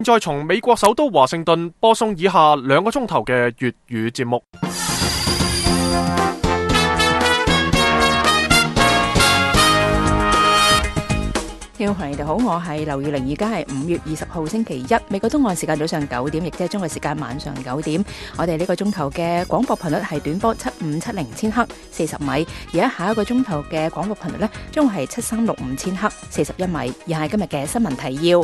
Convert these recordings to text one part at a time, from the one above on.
再從美國首都華盛頓播送以下2個鐘頭嘅粵語節目。 聽眾朋友你哋好，我係劉宇玲，而家係5月20號星期一，美國東岸時間早上9點，亦即係中國時間晚上9點。我哋呢個鐘頭嘅廣播頻率係短波7570千赫40米，而喺下一個鐘頭嘅廣播頻率呢，將會係7365千赫41米。以下係今日嘅新聞提要。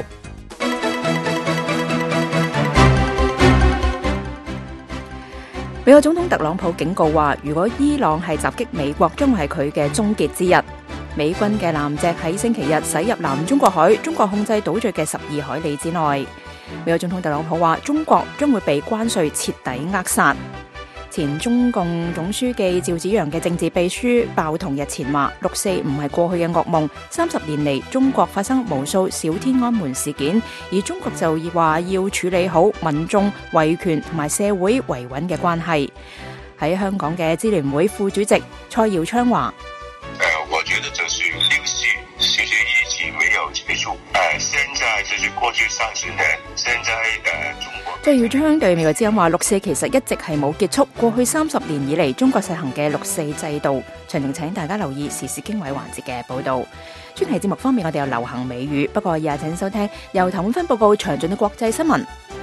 美國總統特朗普警告話，如果伊朗係襲擊美國，將會係佢嘅終結之日。美軍嘅艦隻喺星期日駛入南中國海，中國控制島嶼嘅12海里之內。美國總統特朗普話，中國將會被關稅徹底扼殺。前中共總書記趙紫陽嘅政治秘書鮑彤日前話，6·4唔係過去嘅噩夢，30年嚟中國發生無數小天安門事件，而中國就話要處理好民眾維權同埋社會維穩嘅關係。喺香港嘅支聯會副主席蔡耀昌話： 我覺得這是歷史已經沒有結束。現在就是過去30年，現在中國。 蔡耀昌對美國之音話，6·4其實一直係冇結束，過去30年以嚟中國實行嘅6·4制度。詳情請大家留意時事經緯環節嘅報導。專題節目方面，我哋有流行美語，不過也請收聽由譚永芬報告詳盡嘅國際新聞。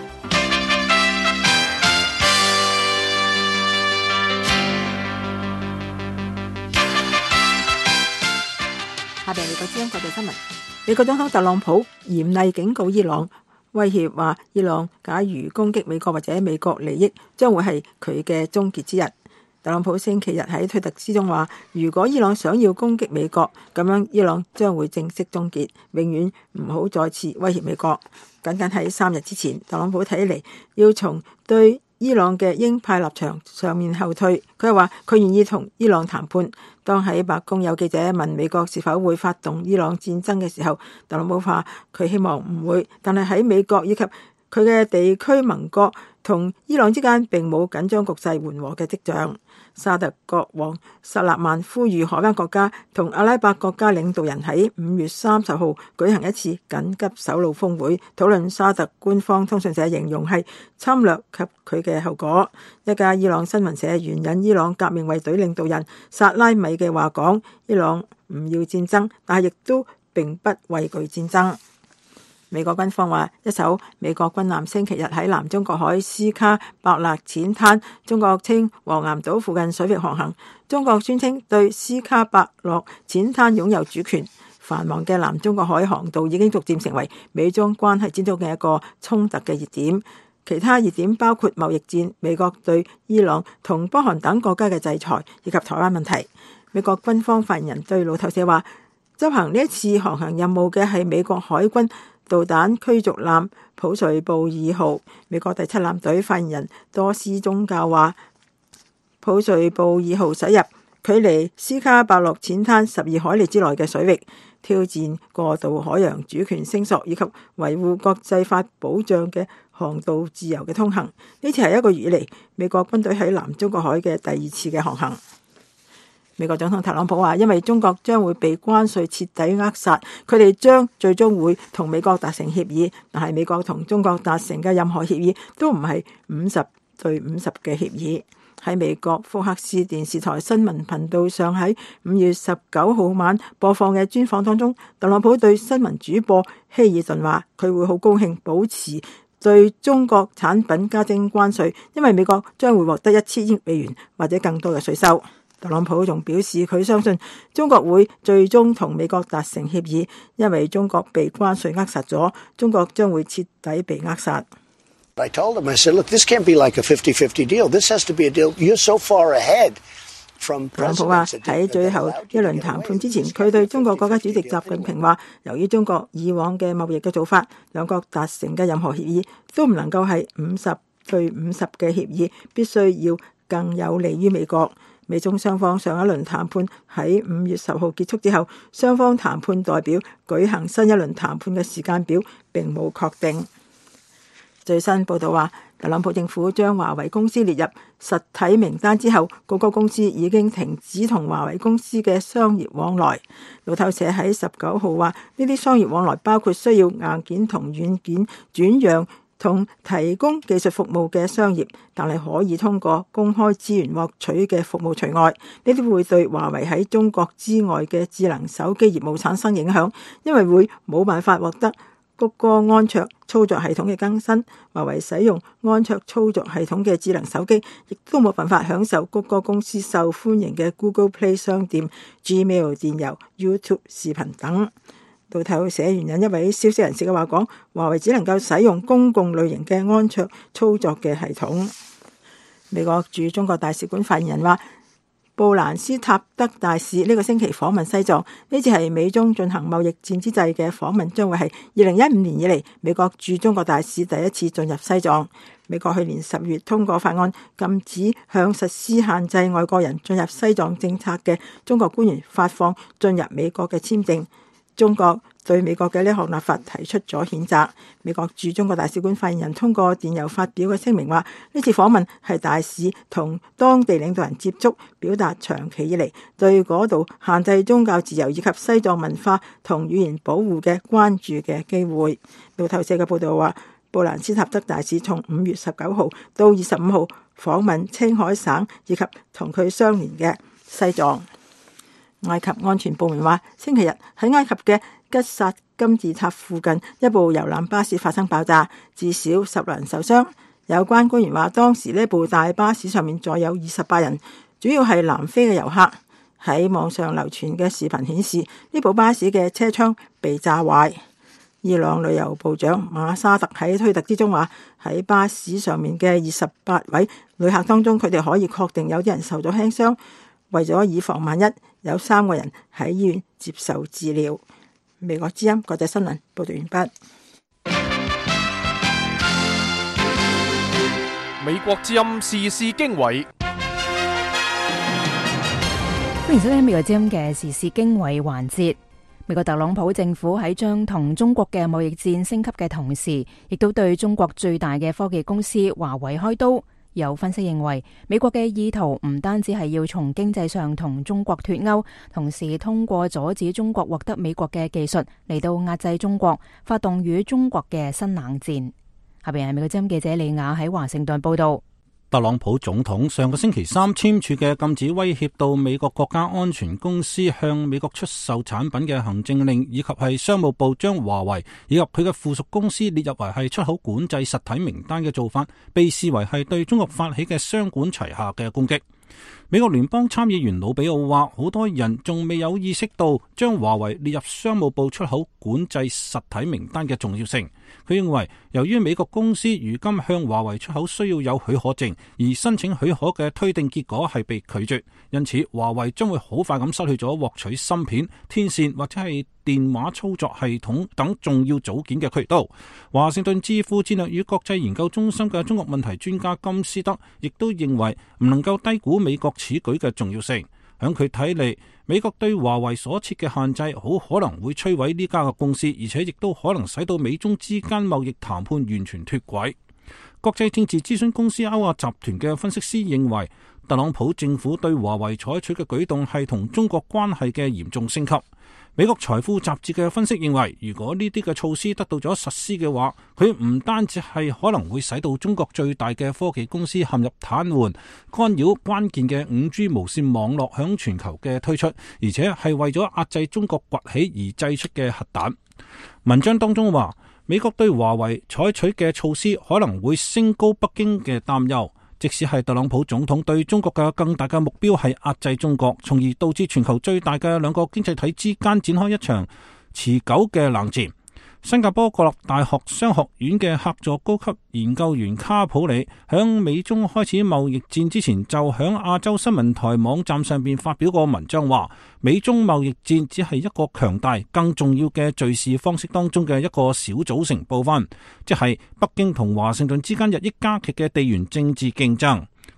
下邊美國之音國際新聞。美國總統特朗普嚴厲警告伊朗，威脅話伊朗假如攻擊美國或者美國利益，將會係佢嘅終結之日。特朗普星期日喺推特之中話，如果伊朗想要攻擊美國，咁樣伊朗將會正式終結，永遠唔好再次威脅美國。僅僅喺3日之前，特朗普睇嚟要從對伊朗嘅鷹派立場上面後退，佢係話佢願意同伊朗談判。當喺白宮有記者問美國是否會發動伊朗戰爭嘅時候，特朗普話佢希望唔會，但係喺美國以及佢嘅地區盟國同伊朗之間並冇緊張局勢緩和嘅跡象。沙特國王薩勒曼呼籲海灣國家同阿拉伯國家領導人喺5月30號舉行一次緊急首腦峰會，討論沙特官方通訊社形容係侵略及佢嘅後果。一家伊朗新聞社援引伊朗革命衛隊領導人薩拉米嘅話講，伊朗唔要戰爭，但係亦都並不畏懼戰爭。美國軍方話，一艘美國軍艦星期日喺南中國海斯卡伯勒淺灘，中國稱黃岩島附近水域航行。中國宣稱對斯卡伯勒淺灘擁有主權。繁忙嘅南中國海航道已經逐漸成為美中關係之中嘅一個衝突嘅熱點。其他熱點包括貿易戰、美國對伊朗同北韓等國家嘅制裁，以及台灣問題。美國軍方發言人對路透社話，執行呢一次航行任務嘅係美國海軍導彈驅逐艦普瑞布爾號。美國第7艦隊發言人多斯宗教話，普瑞布爾號駛入距離斯卡伯勒淺灘12海里之內嘅水域，挑戰過度海洋主權聲索以及維護國際法保障嘅航道自由嘅通行。呢次係1個月以嚟美國軍隊喺南中國海嘅第2次嘅航行。美國總統特朗普話，因為中國將會被關稅徹底扼殺，佢哋將最終會同美國達成協議，但係美國同中國達成嘅任何協議都唔係50對50嘅協議。喺美國福克斯電視台新聞頻道上喺5月19號晚播放嘅專訪當中，特朗普對新聞主播希爾頓話，佢會好高興保持對中國產品加徵關稅，因為美國將會獲得1000億美元或者更多嘅稅收。特朗普仲表示佢相信中國會最終同美國達成協議，因為中國被關稅扼殺咗，中國將會徹底被扼殺。 I told him, I said, look, this can't be like a 50-50 deal. This has to be a deal. You're so far ahead from 特朗普話喺最後一輪談判之前，佢對中國國家主席習近平話，由於中國以往嘅貿易嘅做法，兩國達成嘅任何協議都唔能夠係50對50嘅協議，必須要更有利於美國。美中雙方上一輪談判喺5月10號結束之後，雙方談判代表舉行新一輪談判嘅時間表並冇確定。 最新報道話，特朗普政府將華為公司列入實體名單之後，谷歌公司已經停止同華為公司嘅商業往來。路透社喺19號話，呢啲商業往來包括需要硬件同軟件轉讓同提供技術服務嘅商業，但係可以通過公開資源獲取嘅服務除外。呢啲會對華為喺中國之外嘅智能手機業務產生影響，因為會冇辦法獲得谷歌安卓操作系統嘅更新。華為使用安卓操作系統嘅智能手機，亦都冇辦法享受谷歌公司受歡迎嘅 Google Play 商店、Gmail 電郵、YouTube 視頻等。路透社援引一位消息人士嘅話講，華為只能夠使用公共類型嘅安卓操作嘅系統。美國駐中國大使館發言人話，布蘭斯塔德大使呢個星期訪問西藏，呢次係美中進行貿易戰之際嘅訪問，將會係2015年以嚟美國駐中國大使第一次進入西藏。美國去年10月通過法案，禁止向實施限制外國人進入西藏政策嘅中國官員發放進入美國嘅簽證。中國對美國嘅呢項立法提出咗譴責。美國駐中國大使館發言人通過電郵發表嘅聲明話，呢次訪問係大使同當地領導人接觸，表達長期以嚟對嗰度限制宗教自由以及西藏文化同語言保護嘅關注嘅機會。路透社嘅報道話，布蘭斯塔德大使從5月19號到25號訪問青海省以及同佢相連嘅西藏。埃及安全部門話，星期日喺埃及嘅吉薩金字塔附近一部遊覽巴士發生爆炸，至少10人受傷。有關官員話，當時呢部大巴士上面載有28人，主要係南非嘅遊客。喺網上流傳嘅視頻顯示，呢部巴士嘅車窗被炸壞。伊朗旅遊部長馬沙特喺推特之中話，喺巴士上面嘅28位旅客當中，佢哋可以確定有啲人受咗輕傷。為咗以防萬一，有3個人喺醫院接受治療。美國之音國際新聞報道完畢。 美國之音時事經緯， 歡迎收聽美國之音嘅時事經緯環節。美國特朗普政府喺將同中國嘅貿易戰升級嘅同時，亦都對中國最大嘅科技公司華為開刀。有分析認為，美國嘅意圖唔單止係要從經濟上同中國脫鈎，同時通過阻止中國獲得美國嘅技術嚟到壓制中國，發動與中國嘅新冷戰。下邊係美國之音記者李雅喺華盛頓報道。 特朗普總統上個星期三簽署嘅禁止威脅到美國國家安全公司向美國出售產品嘅行政令，以及係商務部將華為以及佢嘅附屬公司列入為係出口管制實體名單嘅做法，被視為係對中國發起嘅雙管齊下嘅攻擊。美國聯邦參議員魯比奧話，好多人仲未有意識到將華為列入商務部出口管制實體名單嘅重要性。佢認為，由於美國公司如今向華為出口需要有許可證，而申請許可嘅推定結果係被拒絕，因此華為將會好快咁失去咗獲取芯片、天線或者係電話操作系統等重要組件嘅渠道。華盛頓智庫戰略與國際研究中心嘅中國問題專家金斯德亦都認為，唔能夠低估美國此舉嘅重要性。響佢睇嚟，美國對華為所設嘅限制好可能會摧毀呢家嘅公司，而且亦都可能使到美中之間貿易談判完全脫軌。國際政治諮詢公司歐亞集團嘅分析師認為，特朗普政府對華為採取嘅舉動係同中國關係嘅嚴重升級。美國財富雜誌嘅分析認為，如果呢啲嘅措施得到咗實施嘅話，佢唔單止係可能會使到中國最大嘅科技公司陷入癱瘓，干擾關鍵嘅5G 無線網絡響全球嘅推出，而且係為咗壓制中國崛起而製出嘅核彈。文章當中話，美國對華為採取嘅措施可能會升高北京嘅擔憂，即使係特朗普總統對中國嘅更大嘅目標係壓制中國，從而導致全球最大嘅兩個經濟體之間展開一場持久嘅冷戰。新加坡國立大學商學院嘅客座高級研究員卡普里響美中開始貿易戰之前，就響亞洲新聞台網站上邊發表過文章話，美中貿易戰只係一個強大更重要嘅敘事方式當中嘅一個小組成部分，即係北京同華盛頓之間日益加劇嘅地緣政治競爭。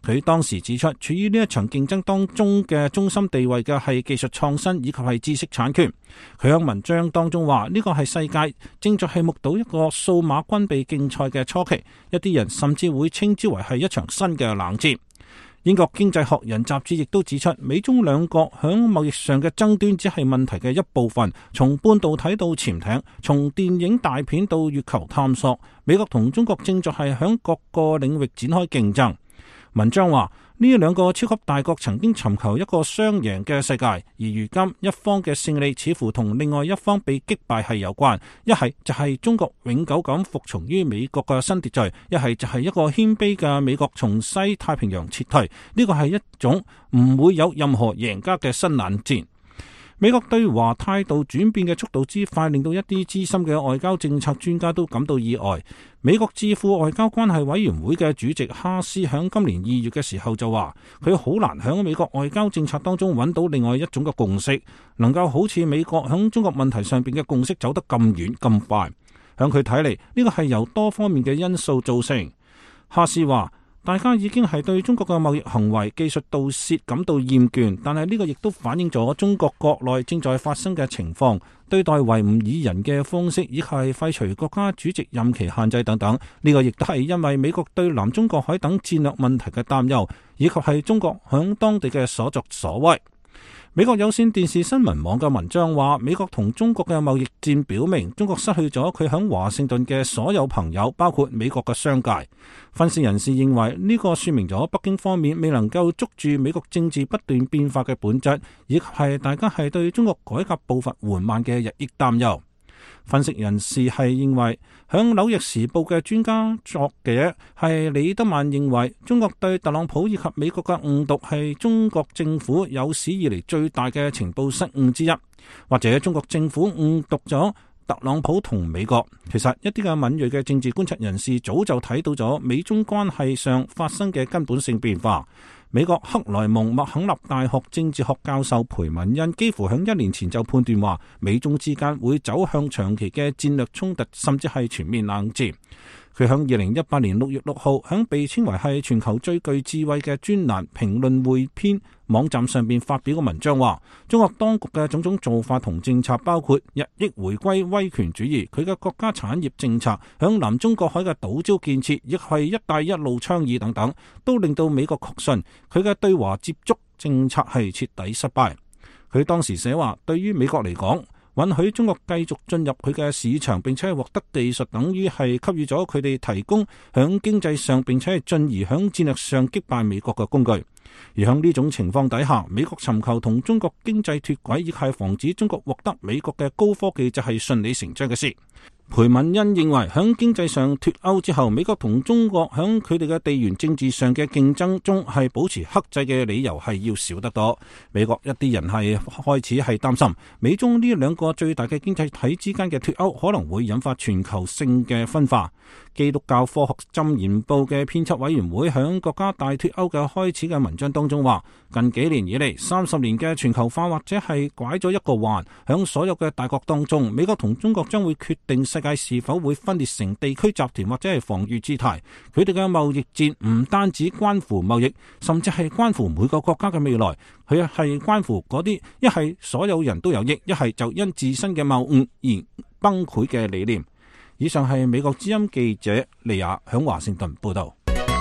佢當時指出，處於呢一場競爭當中嘅中心地位嘅係技術創新以及係知識產權。佢喺文章當中話，呢個係世界正在係目睹一個數碼軍備競賽嘅初期，一啲人甚至會稱之為係一場新嘅冷戰。英國經濟學人雜誌亦都指出，美中兩國響貿易上嘅爭端只係問題嘅一部分，從半導體到潛艇，從電影大片到月球探索，美國同中國正在係響各個領域展開競爭。文章話，呢兩個超級大國曾經尋求一個雙贏嘅世界，而如今一方嘅勝利似乎同另外一方被擊敗係有關，一係就係中國永久咁服從於美國嘅新秩序，一係就係一個謙卑嘅美國從西太平洋撤退。呢個係一種唔會有任何贏家嘅新冷戰。美國對華態度轉變嘅速度之快，令到一啲資深嘅外交政策專家都感到意外。美國智庫外交關係委員會嘅主席哈斯響今年2月嘅時候就話，佢好難響美國外交政策當中揾到另外一種嘅共識，能夠好似美國響中國問題上邊嘅共識走得咁遠咁快。響佢睇嚟，呢個係由多方面嘅因素造成。哈斯話，大家已經係對中國嘅貿易行為、技術盜竊感到厭倦，但係呢個亦都反映咗中國國內正在發生嘅情況，對待維吾爾人嘅方式，以及係廢除國家主席任期限制等等。呢個亦都係因為美國對南中國海等戰略問題嘅擔憂，以及係中國響當地嘅所作所為。美國有線電視新聞網嘅文章話，美國同中國嘅貿易戰表明，中國失去咗佢響華盛頓嘅所有朋友，包括美國嘅商界。分析人士認為，呢個說明咗北京方面未能夠捉住美國政治不斷變化嘅本質，以及係大家係對中國改革步伐緩慢嘅日益擔憂。分析人士係認為，響紐約時報嘅專家作者係李德曼認為，中國對特朗普以及美國嘅誤讀係中國政府有史以嚟最大嘅情報失誤之一，或者中國政府誤讀咗特朗普同美國。其實一啲嘅敏銳嘅政治觀察人士早就睇到咗美中關係上發生嘅根本性變化。美國克萊蒙麥肯納大學政治學教授裴文恩幾乎喺1年前就判斷話，美中之間會走向長期嘅戰略衝突，甚至係全面冷戰。佢喺2018年6月6號喺被稱為係全球最具智慧嘅專欄評論匯編網站上邊發表嘅文章話，中國當局嘅種種做法同政策，包括日益回歸威權主義，佢嘅國家產業政策，響南中國海嘅島礁建設，亦係一帶一路倡議等等，都令到美國確信佢嘅對華接觸政策係徹底失敗。佢當時寫話，對於美國嚟講，允許中國繼續進入佢嘅市場，並且係獲得技術，等於係給予咗佢哋提供響經濟上，並且係進而響戰略上擊敗美國嘅工具。而響呢種情況底下，美國尋求同中國經濟脫軌，亦係防止中國獲得美國嘅高科技，就係順理成章嘅事。裴文恩認為，響經濟上脫歐之後，美國同中國響佢哋嘅地緣政治上嘅競爭中係保持克制嘅理由係要少得多。美國一啲人係開始係擔心，美中呢兩個最大嘅經濟體之間嘅脫歐可能會引發全球性嘅分化。基督教科學箴言報嘅編輯委員會響國家大脫歐嘅開始嘅文章當中話，近幾年以嚟30年嘅全球化或者係拐咗一個彎，響所有嘅大國當中，美國同中國將會決定世界是否會分裂成地區集團或者係防禦姿態。佢哋嘅貿易戰唔單止關乎貿易，甚至係關乎每個國家嘅未來。佢係關乎嗰啲一係所有人都有益，一係就因自身嘅謬誤而崩潰嘅理念。以上係美國之音記者利亞響華盛頓報道。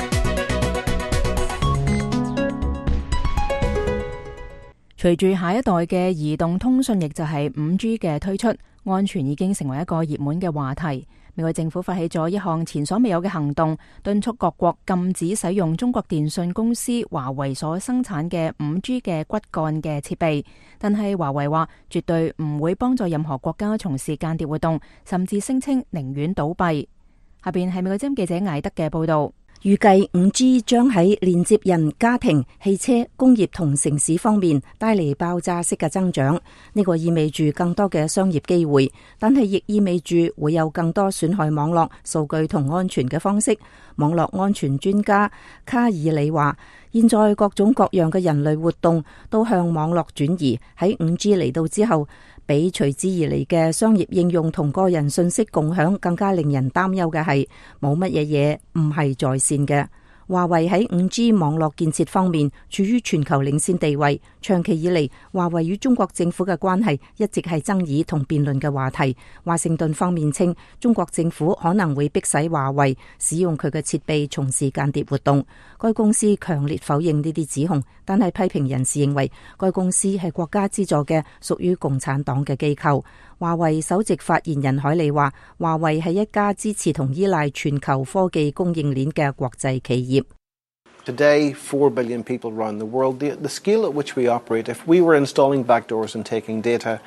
隨住下一代嘅移動通訊，亦就係5G 嘅推出，安全已經成為一個熱門嘅話題。美國政府發起咗一項前所未有嘅行動，敦促各國禁止使用中國電信公司華為所生產嘅5G 嘅骨幹嘅設備。但係華為話絕對唔會幫助任何國家從事間諜活動，甚至聲稱寧願倒閉。下邊係美國之音記者艾德嘅報道。 預計 5G 將喺連接人、家庭、汽車、工業同城市方面帶嚟爆炸式嘅增長。呢個意味住更多嘅商業機會，但係亦意味住會有更多損害網絡數據同安全嘅方式。網絡安全專家卡爾里話，現在各種各樣嘅人類活動都向網絡轉移。喺 5G 嚟到之後，比隨之而嚟嘅商業應用同個人信息共享更加令人擔憂嘅係，冇乜嘢嘢唔係在線嘅。 華為喺 5G 網絡建設方面處於全球領先地位。長期以嚟，華為與中國政府嘅關係一直係爭議同辯論嘅話題。華盛頓方面稱，中國政府可能會迫使華為使用佢嘅設備從事間諜活動。該公司強烈否認呢啲指控，但係批評人士認為該公司係國家資助嘅屬於共產黨嘅機構。華為首席發言人海利話，華為係一家支持同依賴全球科技供應鏈嘅國際企業。 Today, 4 billion people around the world, the scale at which we operate, if we were installing backdoors and taking data,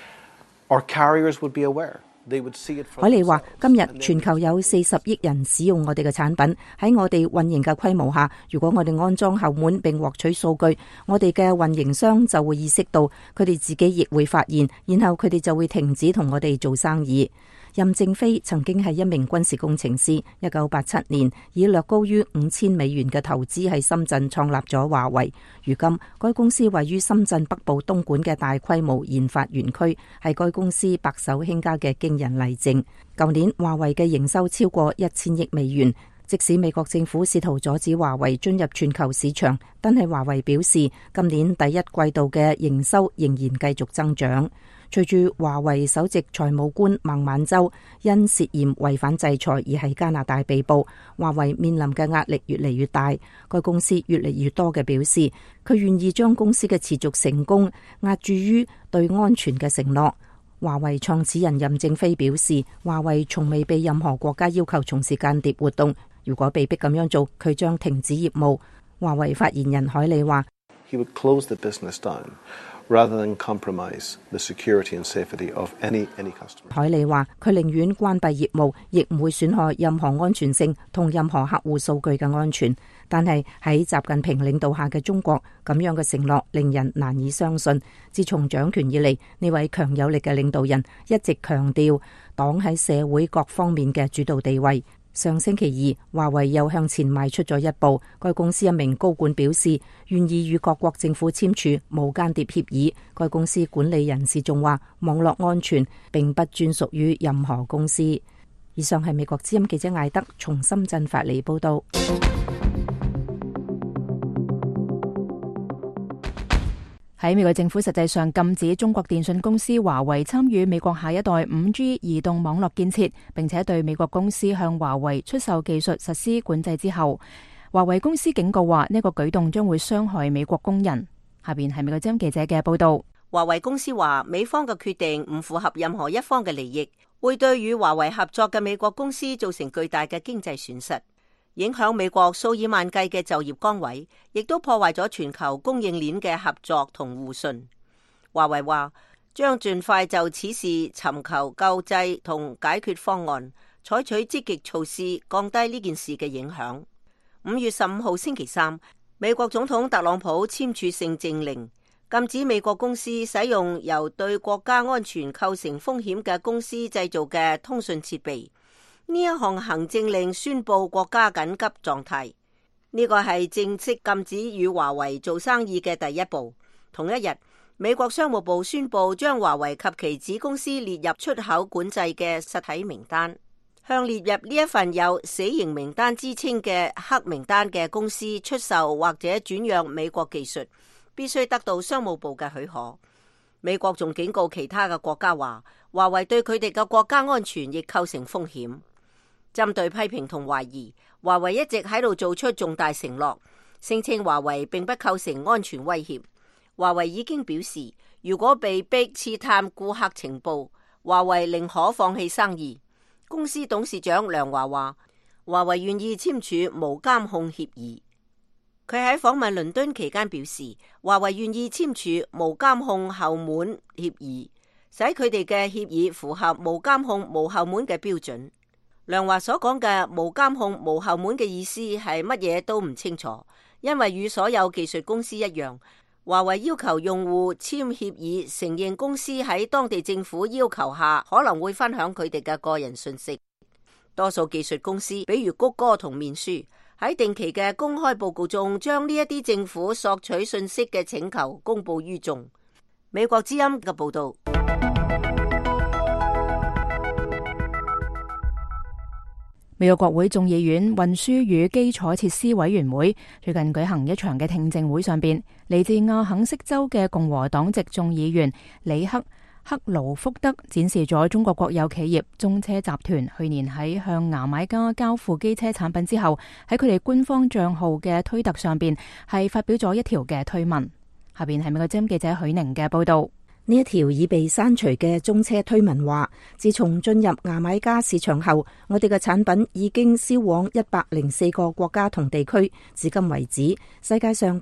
our carriers would be aware. 海利話：今日全球有40億人使用我哋嘅產品，喺我哋運營嘅規模下，如果我哋安裝後門並獲取數據，我哋嘅運營商就會意識到，佢哋自己亦會發現，然後佢哋就會停止同我哋做生意。任正非曾經係一名軍事工程師，1987年以略高於5000美元嘅投資喺深圳創立咗華為。如今該公司位於深圳北部東莞嘅大規模研發園區，係該公司白手興家嘅驚人例證。舊年華為嘅營收超過1000億美元，即使美國政府試圖阻止華為進入全球市場，但係華為表示今年第一季度嘅營收仍然繼續增長。隨住華為首席財務官孟晚舟因涉嫌違反制裁而喺加拿大被捕，華為面臨嘅壓力越嚟越大。該公司越嚟越多嘅表示，佢願意將公司嘅持續成功押注於對安全嘅承諾。華為創始人任正非表示，華為從未被任何國家要求從事間諜活動，如果被逼咁樣做，佢將停止業務。華為發言人海利話 ：He would close the business down rather than compromise the security and safety of any customer. 海利話：佢寧願關閉業務，亦唔會損害任何安全性同任何客戶數據嘅安全。但係喺習近平領導下嘅中國，咁樣嘅承諾令人難以相信。自從掌權以嚟，呢位強有力嘅領導人一直強調黨喺社會各方面嘅主導地位。上星期二，華為又向前邁出咗一步。該公司一名高管表示，願意與各國政府簽署無間諜協議。該公司管理人士仲話，網絡安全並不專屬於任何公司。以上係美國之音記者艾德從深圳發嚟報道。 喺美國政府實際上禁止中國電信公司華為參與美國下一代 5G 移動網絡建設，並且對美國公司向華為出售技術實施管制之後，華為公司警告話呢個舉動將會傷害美國工人。下邊係美國之音記者嘅報道。 華為公司話，美方嘅決定唔符合任何一方嘅利益，會對與華為合作嘅美國公司造成巨大嘅經濟損失，影響美國數以萬計嘅就業崗位，亦都破壞咗全球供應鏈嘅合作同互信。華為話將盡快就此事尋求救濟同解決方案，採取積極措施降低呢件事嘅影響。5月15號星期三，美國總統特朗普簽署行政令，禁止美國公司使用由對國家安全構成風險嘅公司製造嘅通訊設備。呢一項行政令宣布國家緊急狀態，呢個係正式禁止與華為做生意嘅第一步。同一日，美國商務部宣布將華為及其子公司列入出口管制嘅實體名單，向列入呢一份有死刑名單之稱嘅黑名單嘅公司出售或者轉讓美國技術，必須得到商務部嘅許可。美國仲警告其他嘅國家話，華為對佢哋嘅國家安全亦構成風險。針對批評同懷疑，華為一直喺度做出重大承諾，聲稱華為並不構成安全威脅。華為已經表示，如果被逼刺探顧客情報，華為寧可放棄生意。公司董事長梁華話，華為願意簽署無監控協議。佢喺訪問倫敦期間表示，華為願意簽署無監控後門協議，使佢哋嘅協議符合無監控無後門嘅標準。梁華所講嘅無監控無後門嘅意思係乜嘢都唔清楚，因為與所有技術公司一樣，華為要求用戶簽協議，承認公司喺當地政府要求下可能會分享佢哋嘅個人信息。多數技術公司，比如谷歌同面書，喺定期嘅公開報告中，將呢一啲政府索取信息嘅請求公布於眾。美國之音嘅報道。 美國國會眾議院運輸與基礎設施委員會最近舉行一場嘅聽證會上邊，嚟自亞肯色州嘅共和黨籍眾議員里克勞福德展示咗中國國有企業中車集團去年喺向牙買加交付機車產品之後，喺佢哋官方賬號嘅推特上邊係發表咗一條嘅推文。下邊係美國之音記者許寧嘅報道。 呢一條已被刪除嘅中車推文話，自從進入牙買加市場後，我哋嘅產品已經銷往104個國家同地區。至今為止，世界上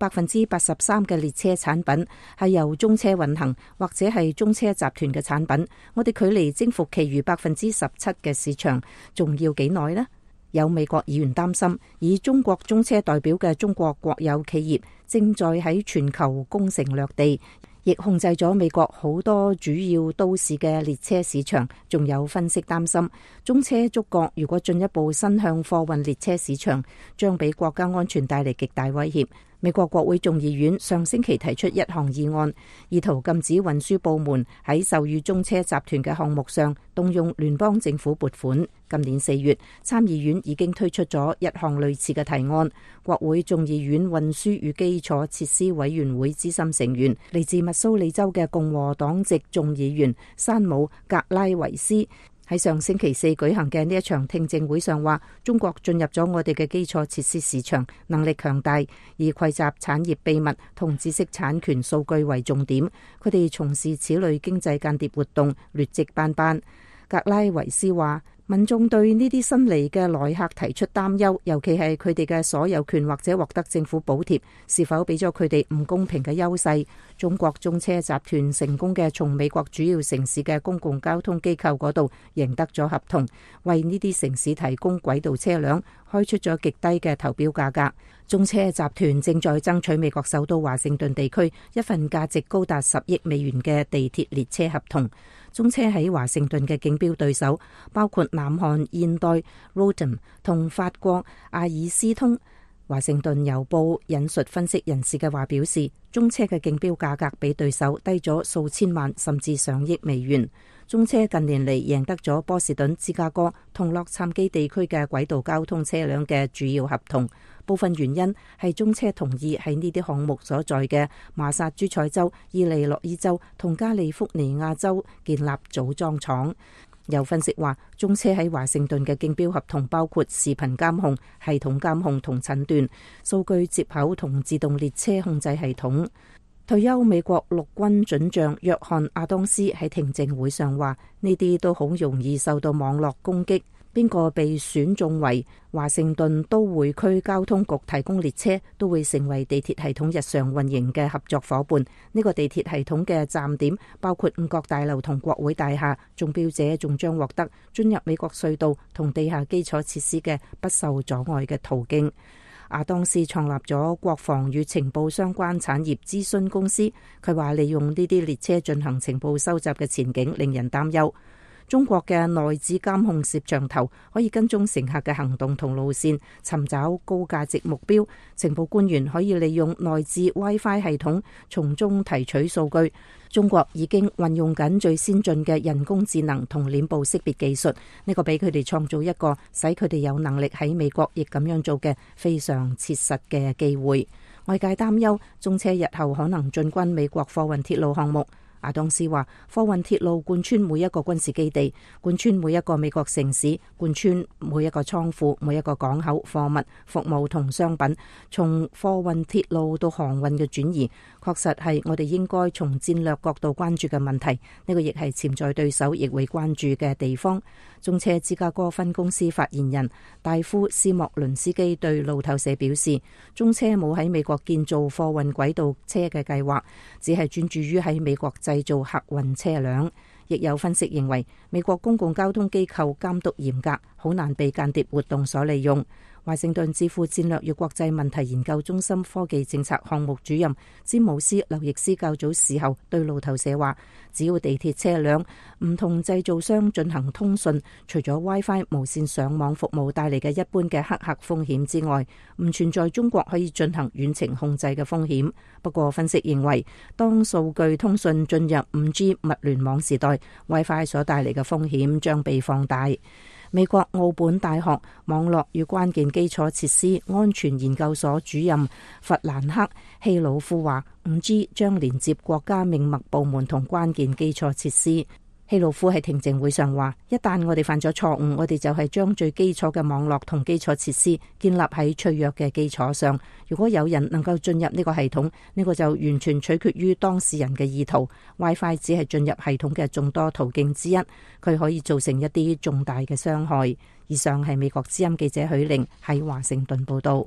83%嘅列車產品係由中車運行，或者係中車集團嘅產品。我哋距離征服其餘17%嘅市場，仲要幾耐呢？有美國議員擔心，以中國中車代表嘅中國國有企業正在喺全球攻城略地，亦控制咗美國好多主要都市嘅列車市場。仲有分析擔心，中車觸覺如果進一步伸向貨運列車市場，將俾國家安全帶嚟極大威脅。美國國會眾議院上星期提出一項議案，意圖禁止運輸部門喺授予中車集團嘅項目上動用聯邦政府撥款。今年4月，參議院已經推出咗一項類似嘅提案。國會眾議院運輸與基礎設施委員會資深成員，嚟自密蘇里州嘅共和黨籍眾議員山姆格拉維斯，喺上星期4舉行嘅呢一場聽證會上話，中國進入咗我哋嘅基礎設施市場，能力強大，以匯集產業秘密同知識產權數據為重點。佢哋從事此類經濟間諜活動，劣跡斑斑。格拉維斯話，民眾對呢啲新嚟嘅來客提出擔憂，尤其係佢哋嘅所有權或者獲得政府補貼，是否俾咗佢哋唔公平嘅優勢。中國中車集團成功嘅從美國主要城市嘅公共交通機構嗰度贏得咗合同，為呢啲城市提供軌道車輛，開出咗極低嘅投標價格。中車集團正在爭取美國首都華盛頓地區一份價值高達10億美元嘅地鐵列車合同。中車喺華盛頓嘅競標對手包括南韓現代 Rotem 同法國阿爾斯通。華盛頓郵報引述分析人士嘅話表示，中車嘅競標價格比對手低咗數千萬甚至上億美元。中車近年嚟贏得咗波士頓、芝加哥同洛杉磯地區嘅軌道交通車輛嘅主要合同，部分原因係中車同意喺呢啲項目所在嘅麻薩諸塞州、伊利諾伊州同加利福尼亞州建立組裝廠。有分析話，中車喺華盛頓嘅競標合同包括視頻監控、系統監控同診斷、數據接口同自動列車控制系統。退休美國陸軍准將約翰阿當斯喺聽證會上話，呢啲都好容易受到網絡攻擊。邊個被選中為華盛頓都會區交通局提供列車，都會成為地鐵系統日常運營嘅合作夥伴。呢個地鐵系統嘅站點包括五角大樓同國會大廈，中標者仲將獲得進入美國隧道同地下基礎設施嘅不受阻礙嘅途徑。阿當斯創立咗國防與情報相關產業諮詢公司，佢話利用呢啲列車進行情報收集嘅前景令人擔憂。中國嘅內置監控攝像頭可以跟蹤乘客嘅行動同路線，尋找高價值目標。情報官員可以利用內置 WiFi 系統從中提取數據。中國已經運用緊最先進嘅人工智能同臉部識別技術，呢個俾佢哋創造一個使佢哋有能力喺美國亦咁樣做嘅非常切實嘅機會。外界擔憂中車日後可能進軍美國貨運鐵路項目。阿當斯話，貨運鐵路貫穿每一個軍事基地，貫穿每一個美國城市，貫穿每一個倉庫、每一個港口，貨物、服務同商品，從貨運鐵路到航運嘅轉移，確實係我哋應該從戰略角度關注嘅問題。呢個亦係潛在對手亦會關注嘅地方。中車芝加哥分公司發言人戴夫斯莫倫斯基對路透社表示，中車冇喺美國建造貨運軌道車嘅計劃，只係專注於喺美國製造客運車輛。亦有分析認為，美國公共交通機構監督嚴格，好難被間諜活動所利用。華盛頓智庫戰略與國際問題研究中心科技政策項目主任詹姆斯·劉易斯較早時候對路透社話，只要地鐵車輛唔同製造商進行通訊，除咗 WiFi 無線上網服務帶嚟嘅一般嘅黑客風險之外，唔存在中國可以進行遠程控制嘅風險。不過分析認為，當數據通訊進入 5G 物聯網時代，WiFi 所帶嚟嘅風險將被放大。 美國奧本大學網絡與關鍵基礎設施安全研究所主任弗蘭克希魯夫話，5G 將連接國家命脈部門同關鍵基礎設施。希魯夫喺聽證會上話，一旦我哋犯咗錯誤，我哋就係將最基礎嘅網絡同基礎設施建立喺脆弱嘅基礎上。如果有人能夠進入呢個系統，呢個就完全取決於當事人嘅意圖。WiFi 只係進入系統嘅眾多途徑之一，佢可以造成一啲重大嘅傷害。以上係美國之音記者許玲喺華盛頓報道。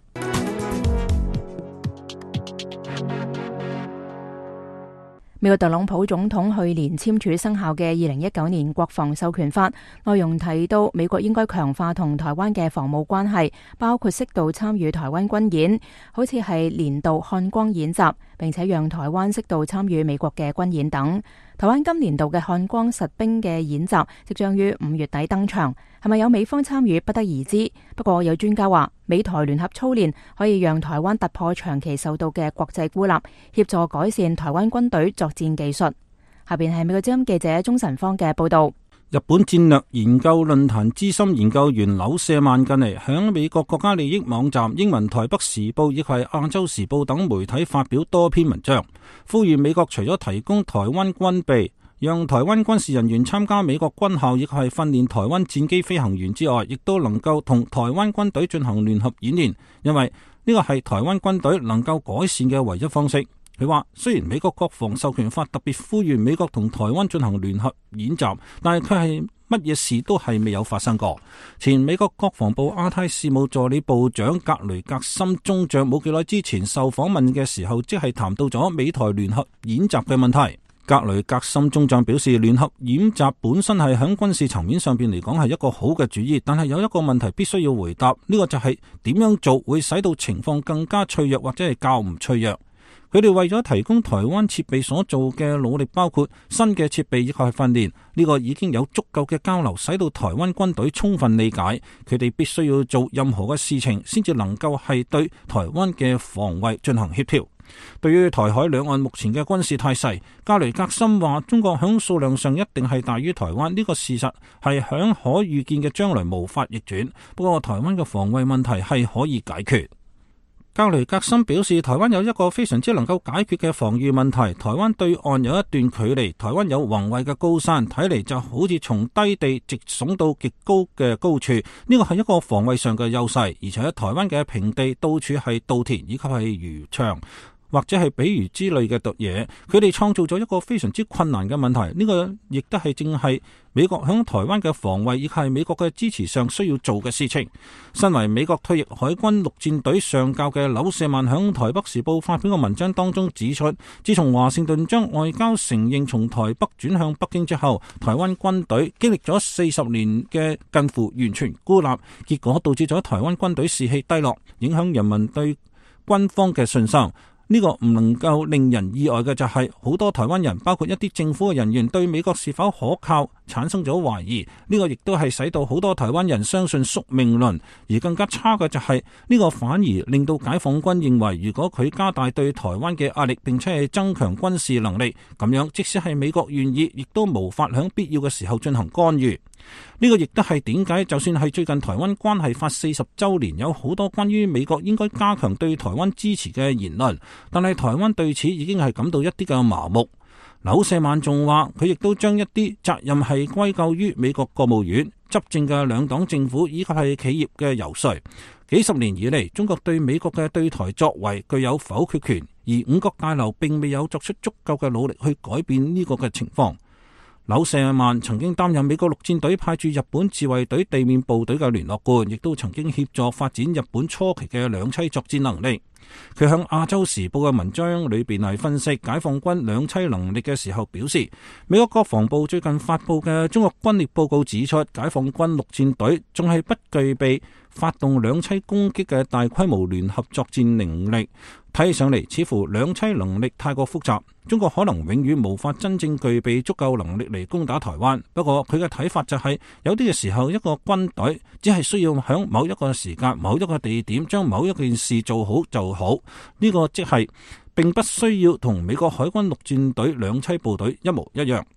美國特朗普總統去年簽署生效嘅2019年國防授權法，內容提到美國應該強化同台灣嘅防務關係，包括適度參與台灣軍演，好似係年度漢光演習，並且讓台灣適度參與美國嘅軍演等。台灣今年度嘅漢光實兵嘅演習即將於5月底登場，係咪有美方參與不得而知。不過有專家話，美台聯合操練可以讓台灣突破長期受到嘅國際孤立，協助改善台灣軍隊作戰技術。下邊係美國之音記者鍾晨芳嘅報道。 日本戰略研究論壇資深研究員柳舍曼近嚟響美國國家利益網站英文台北時報以及亞洲時報等媒體發表多篇文章，呼籲美國除咗提供台灣軍備，讓台灣軍事人員參加美國軍校以及係訓練台灣戰機飛行員之外，亦都能夠同台灣軍隊進行聯合演練，因為呢個係台灣軍隊能夠改善嘅唯一方式。佢話，雖然美國國防授權法特別呼籲美國同台灣進行聯合演習，但係佢係乜嘢事都係未有發生過。前美國國防部亞太事務助理部長格雷格森中將冇幾耐之前受訪問嘅時候，即係談到咗美台聯合演習嘅問題。格雷格森中將表示，聯合演習本身係喺軍事層面上邊嚟講係一個好嘅主意，但係有一個問題必須要回答，呢個就係點樣做會使到情況更加脆弱或者係較唔脆弱。佢哋為咗提供台灣設備所做嘅努力，包括新嘅設備以及訓練，呢個已經有足夠嘅交流，使到台灣軍隊充分理解。佢哋必須要做任何嘅事情，先至能夠係對台灣嘅防衛進行協調。對於台海兩岸目前嘅軍事態勢，格雷格森話，中國響數量上一定係大於台灣，呢個事實係響可預見嘅將來無法逆轉。不過台灣嘅防衛問題係可以解決。格雷格森表示，台灣有一個非常之能夠解決嘅防禦問題。台灣對岸有一段距離，台灣有宏偉嘅高山，睇嚟就好似從低地直聳到極高嘅高處。呢個係一個防衛上嘅優勢，而且喺台灣嘅平地到處係稻田以及係漁場，或者係比如之類嘅毒嘢，佢哋創造咗一個非常之困難嘅問題。呢個亦都係正係美國響台灣嘅防衛，亦係美國嘅支持上需要做嘅事情。身為美國退役海軍陸戰隊上校嘅柳舍曼響台北時報發表嘅文章當中指出，自從華盛頓將外交承認從台北轉向北京之後，台灣軍隊經歷咗40年嘅近乎完全孤立，結果導致咗台灣軍隊士氣低落，影響人民對軍方嘅信心。呢個唔能夠令人意外嘅就係，好多台灣人，包括一啲政府嘅人員，對美國是否可靠產生咗懷疑。呢個亦都係使到好多台灣人相信宿命論。而更加差嘅就係，呢個反而令到解放軍認為，如果佢加大對台灣嘅壓力，並且係增強軍事能力，咁樣即使係美國願意，亦都無法響必要嘅時候進行干預。呢個亦都係點解就算係最近台灣關係法40週年，有好多關於美國應該加強對台灣支持嘅言論，但係台灣對此已經係感到一啲嘅麻木。柳舍曼仲話，佢亦都將一啲責任係歸咎於美國國務院執政嘅兩黨政府以及係企業嘅游說。幾十年以嚟，中國對美國嘅對台作為具有否決權，而五角大樓並未有作出足夠嘅努力去改變呢個嘅情況。柳舍曼曾經擔任美國陸戰隊派駐日本自衛隊地面部隊嘅聯絡官，亦都曾經協助發展日本初期嘅兩棲作戰能力。佢向亞洲時報嘅文章裏邊係分析解放軍兩棲能力嘅時候表示，美國國防部最近發佈嘅中國軍力報告指出，解放軍陸戰隊仲係不具備發動兩棲攻擊嘅大規模聯合作戰能力。睇起上嚟，似乎兩棲能力太過複雜，中國可能永遠無法真正具備足夠能力嚟攻打台灣。不過佢嘅睇法就係，有啲嘅時候一個軍隊只係需要響某一個時間、某一個地點將某一件事做好就好。呢個即係並不需要同美國海軍陸戰隊兩棲部隊一模一樣。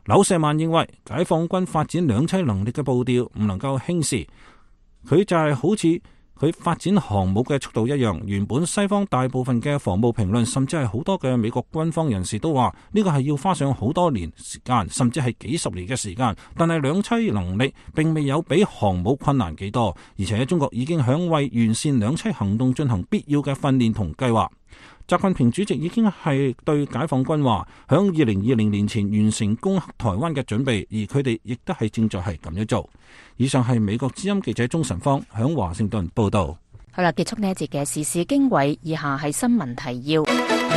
紐舍曼認為解放軍發展兩棲能力嘅步調唔能夠輕視，佢就係好似佢發展航母嘅速度一樣。原本西方大部分嘅防務評論，甚至係好多嘅美國軍方人士都話呢個係要花上好多年時間，甚至係幾十年嘅時間。但係兩棲能力並未有比航母困難幾多，而且中國已經響為完善兩棲行動進行必要嘅訓練同計劃。習近平主席已經係對解放軍話，響2020年前完成攻克台灣嘅準備，而佢哋亦都係正在係咁樣做。以上係美國之音記者鍾晨芳響華盛頓報道。 好啦，結束呢一節嘅時事經緯，以下係新聞提要。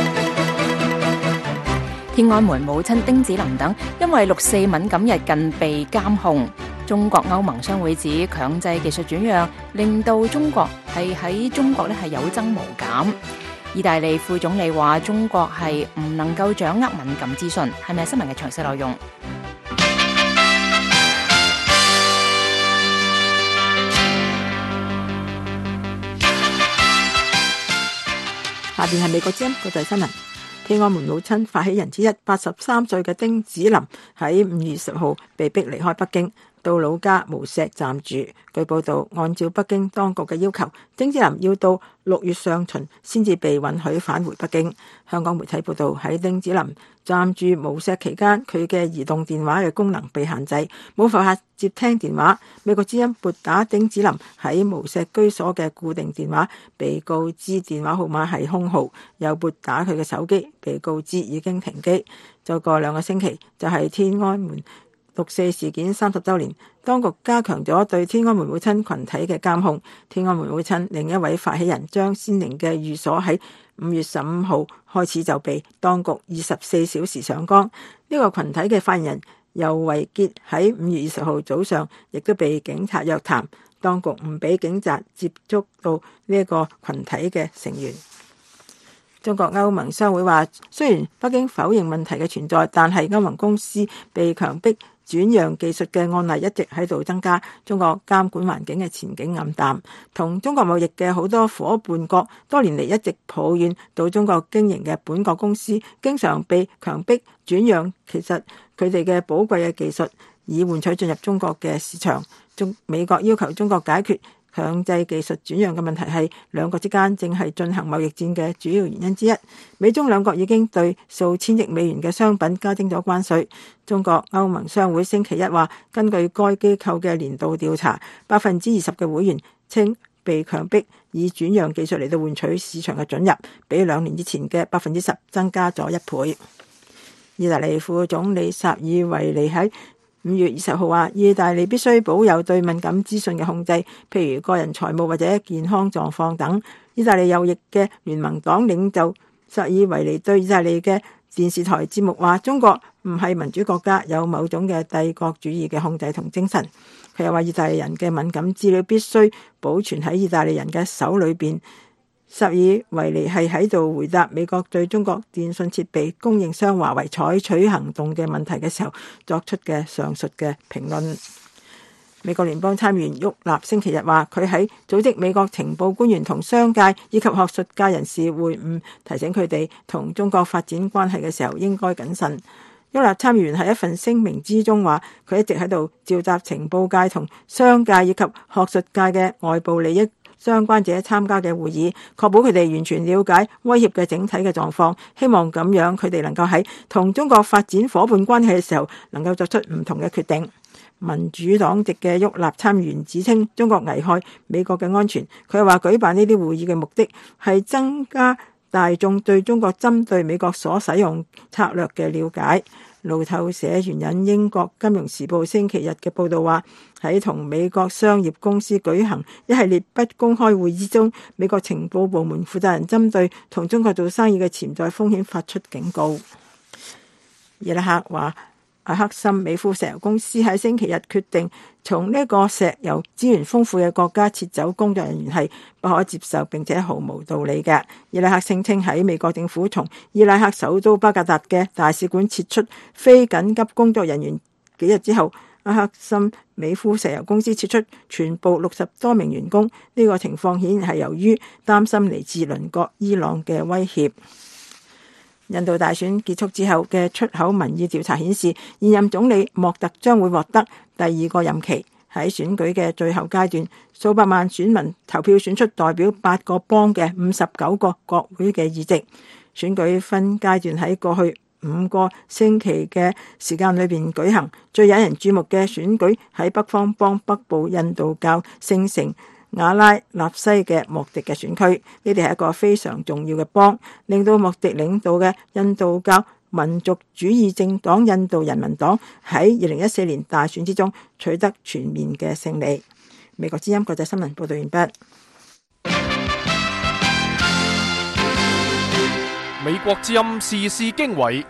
天安門母親丁子霖等因為6.4敏感日近被監控。中國歐盟商會指強制技術轉讓令到中國喺中國係有增無減。意大利副總理話中國係唔能夠掌握敏感資訊，係咪新聞嘅詳細內容？ 下邊係美國之音國際新聞。天安門母親發起人之一83歲嘅丁子霖喺5月10號被逼離開北京，到老家無錫暫住。據報道，按照北京當局嘅要求，丁子霖要到6月上旬先至被允許返回北京。香港媒體報道，喺丁子霖暫住無錫期間，佢嘅移動電話嘅功能被限制，冇辦法接聽電話。美國之音撥打丁子霖喺無錫居所嘅固定電話，被告知電話號碼係空號，又撥打佢嘅手機，被告知已經停機。再過2個星期就係天安門6.4事件30週年，當局加強咗對天安門母親群體嘅監控。天安門母親另一位發起人張先寧嘅寓所喺5月15號開始就被當局24小時上綱。呢個群體嘅發言人尤維傑喺5月20號早上亦都被警察約談，當局唔俾警察接觸到呢一個群體嘅成員。中國歐盟商會話，雖然北京否認問題嘅存在，但係歐盟公司被強迫轉讓技術嘅案例一直喺度增加，中國監管環境嘅前景暗淡。同中國貿易嘅好多夥伴國多年嚟一直抱怨到中國經營嘅本國公司經常被強迫轉讓，其實佢哋嘅寶貴嘅技術以換取進入中國嘅市場。美國要求中國解決強制技術轉讓嘅問題係兩國之間正係進行貿易戰嘅主要原因之一。美中兩國已經對數千億美元嘅商品加徵咗關稅。中國歐盟商會星期一話，根據該機構嘅年度調查，20% 嘅會員稱被強迫以轉讓技術嚟到換取市場嘅准入，比2年之前嘅10%增加咗1倍。意大利副總理薩爾維尼喺5月20號話，意大利必須保有對敏感資訊嘅控制，譬如個人財務或者健康狀況等。意大利右翼嘅聯盟黨領袖薩爾維尼對意大利嘅電視台節目話，中國唔係民主國家，有某種嘅帝國主義嘅控制同精神。佢又話，意大利人嘅敏感資料必須保存喺意大利人嘅手裏邊。薩爾維尼係喺度回答美國對中國電信設備供應商華為採取行動嘅問題嘅時候作出嘅上述嘅評論。美國聯邦參議員沃納星期日話，佢喺組織美國情報官員同商界以及學術界人士會晤，提醒佢哋同中國發展關係嘅時候應該謹慎。沃納參議員喺一份聲明之中話，佢一直喺度召集情報界同商界以及學術界嘅外部利益相關者參加嘅會議，確保佢哋完全了解威脅嘅整體嘅狀況，希望咁樣佢哋能夠喺同中國發展夥伴關係嘅時候，能夠作出唔同嘅決定。民主黨籍嘅沃納參議員指稱中國危害美國嘅安全，佢話舉辦呢啲會議嘅目的係增加大眾對中國針對美國所使用策略嘅了解。路透社援引英國金融時報星期日嘅報道話，喺同美國商業公司舉行一系列不公開會議中，美國情報部門負責人針對同中國做生意嘅潛在風險發出警告。伊拉克話，阿克森美孚石油公司喺星期日決定從呢個石油資源豐富嘅國家撤走工作人員係不可接受並且毫無道理嘅。伊拉克聲稱喺美國政府從伊拉克首都巴格達嘅大使館撤出非緊急工作人員幾日之後，阿克森美孚石油公司撤出全部60多名員工。呢個情況顯然係由於擔心嚟自鄰國伊朗嘅威脅。 印度大選結束之後嘅出口民意調查顯示，現任總理莫特將會獲得第2個任期。喺選舉嘅最後階段，數百萬選民投票選出代表8個邦嘅59個國會嘅議席。選舉分階段喺過去5個星期嘅時間裏邊舉行。最引人注目嘅選舉喺北方邦北部印度教聖城瓦拉納西嘅莫迪嘅選區，呢啲係一個非常重要嘅邦，令到莫迪領導嘅印度教民族主義政黨印度人民黨喺2014年大選之中取得全面嘅勝利。美國之音國際新聞報道完畢。 美國之音時事經緯，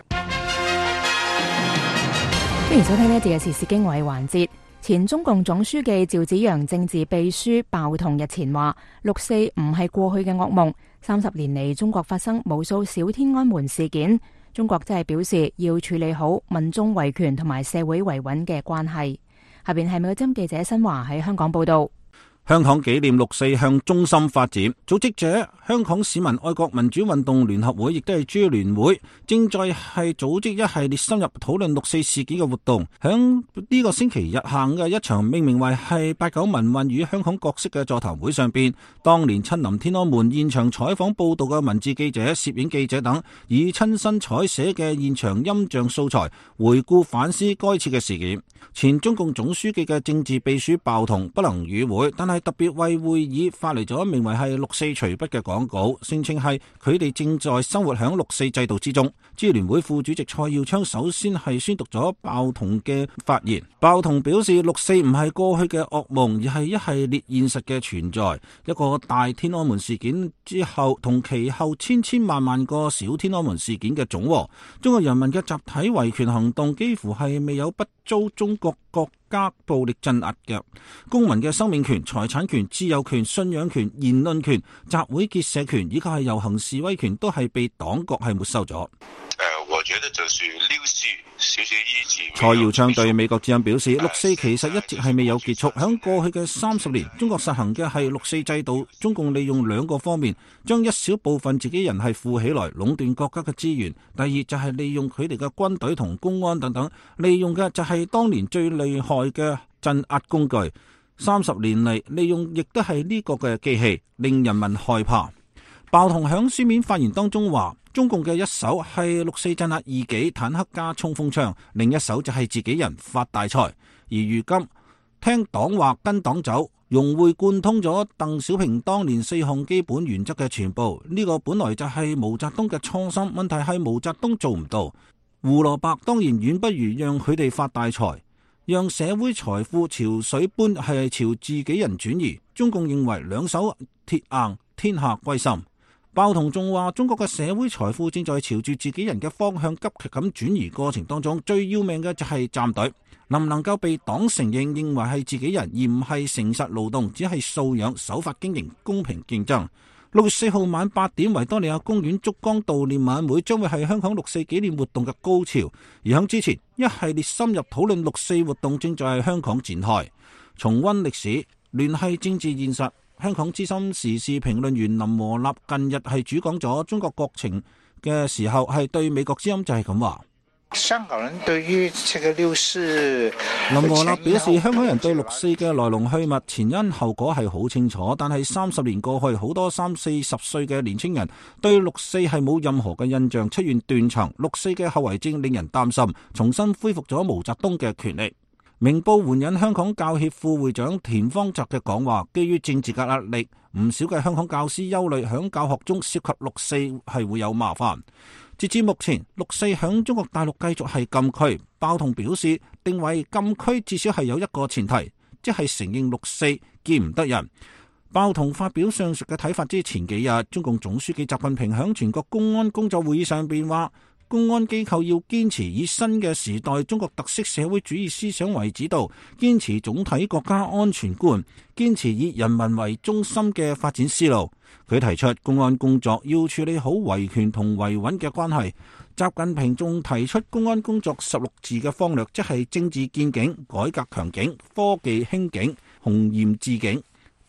歡迎收聽呢一節嘅時事經緯環節。前中共總書記趙紫陽政治秘書鮑彤日前話：6·4唔係過去嘅噩夢。30年嚟，中國發生無數小天安門事件。中國真係表示要處理好民眾維權同埋社會維穩嘅關係。下邊係美國之音記者新華喺香港報道。 香港紀念6·4向中心發展，組織者香港市民愛國民主運動聯合會，亦都係支聯會，正在係組織一系列深入討論6·4事件嘅活動。響呢個星期日下午嘅一場命名為係8·9民運與香港角色嘅座談會上邊，當年親臨天安門現場採訪報道嘅文字記者、攝影記者等，以親身採寫嘅現場音像素材，回顧反思該次嘅事件。前中共總書記嘅政治秘書鮑彤不能與會，但係特別為會議發嚟咗名為係6·4隨筆嘅廣告，聲稱係佢哋正在生活響6·4制度之中。支聯會副主席蔡耀昌首先係宣讀咗鮑彤嘅發言。鮑彤表示6·4唔係過去嘅噩夢，而係一系列現實嘅存在。一個大天安門事件之後同其後千千萬萬個小天安門事件嘅總和。中國人民嘅集體維權行動幾乎係未有不遭中國國家暴力鎮壓嘅。公民嘅生命權、財產權、自由權、信仰權、言論權、集會結社權以及係遊行示威權都係被黨國係沒收咗。 我覺得就是6·4小學一級。 蔡耀昌對美國之音表示，6·4其實一直係未有結束。響過去嘅30年，中國實行嘅係6·4制度。中共利用2個方面，將一小部分自己人係富起來，壟斷國家嘅資源。第二就係利用佢哋嘅軍隊同公安等等，利用嘅就係當年最厲害嘅鎮壓工具。30年嚟，利用亦都係呢個嘅機器，令人民害怕。鮑彤響書面發言當中話，中共嘅一手係6·4鎮壓異己，坦克加衝鋒槍，另一手就係自己人發大財。而如今聽黨話跟黨走，融會貫通咗鄧小平當年4項基本原則嘅全部。呢個本來就係毛澤東嘅初心，問題係毛澤東做唔到。胡蘿蔔當然遠不如讓佢哋發大財，讓社會財富潮水般係朝自己人轉移。中共認為2手鐵硬，天下歸心。鮑彤仲話，中國嘅社會財富正在朝住自己人嘅方向急劇咁轉移過程當中，最要命嘅就係站隊，能唔能夠被黨承認為係自己人，而唔係誠實勞動，只係素養、守法經營、公平競爭。6月4號晚8點，維多利亞公園燭光悼念晚會將會係香港6·4紀念活動嘅高潮，而響之前一系列深入討論6·4活動正在喺香港展開，重溫歷史，聯繫政治現實。香港資深時事評論員林和立近日係主講咗中國國情嘅時候，係對美國之音就係咁話。 香港人對於這個6·4， 林和立表示，香港人對6·4嘅來龍去脈、前因後果係好清楚，但係30年過去，好多30-40歲嘅年輕人對6·4係冇任何嘅印象，出現斷層。6·4嘅後遺症令人擔心，重新恢復咗毛澤東嘅權力。明報援引香港教協副會長田方澤嘅講話，基於政治嘅壓力，唔少嘅香港教師憂慮響教學中涉及6·4係會有麻煩。截至目前，6·4響中國大陸繼續係禁區。鮑彤表示，定為禁區至少係有一個前提，即係承認6·4見唔得人。鮑彤發表上述嘅睇法之前幾日，中共總書記習近平響全國公安工作會議上邊話，公安機構要堅持以新嘅時代中國特色社會主義思想為指導，堅持總體國家安全觀，堅持以人民為中心嘅發展思路。佢提出公安工作要處理好維權同維穩嘅關係。習近平仲提出公安工作16字嘅方略，即係政治見警、改革強警、科技興警、紅嚴治警。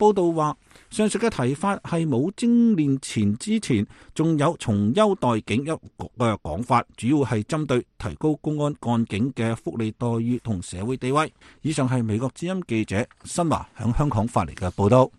報道話，上述嘅提法係冇精練前之前，仲有從優待警一嘅講法，主要係針對提高公安幹警嘅福利待遇同社會地位。以上係美國之音記者新華響香港發嚟嘅報道。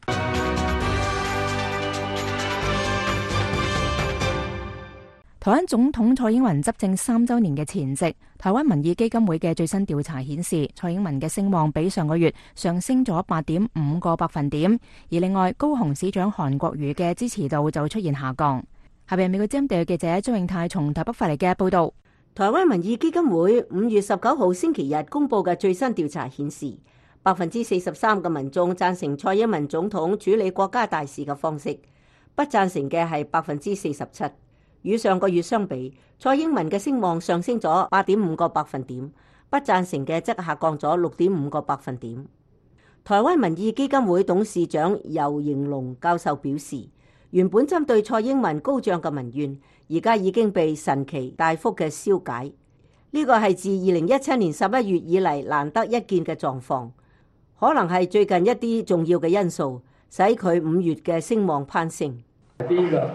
台灣總統蔡英文執政3週年嘅前夕，台灣民意基金會嘅最新調查顯示，蔡英文嘅聲望比上個月上升咗8.5個百分點，而另外高雄市長韓國瑜嘅支持度就出現下降。下邊美國之音地記者張永泰從台北發嚟嘅報道。 台灣民意基金會5月19號星期日公布嘅最新調查顯示，43%嘅民眾贊成蔡英文總統處理國家大事嘅方式，不贊成嘅係47%。與上個月相比，蔡英文嘅聲望上升咗8.5個百分點，不贊成嘅則下降咗6.5個百分點。台灣民意基金會董事長游盈隆教授表示，原本針對蔡英文高漲嘅民怨，而家已經被神奇大幅嘅消解。呢個係自2017年11月以嚟難得一見嘅狀況，可能係最近一啲重要嘅因素，使佢5月嘅聲望攀升。 第一個，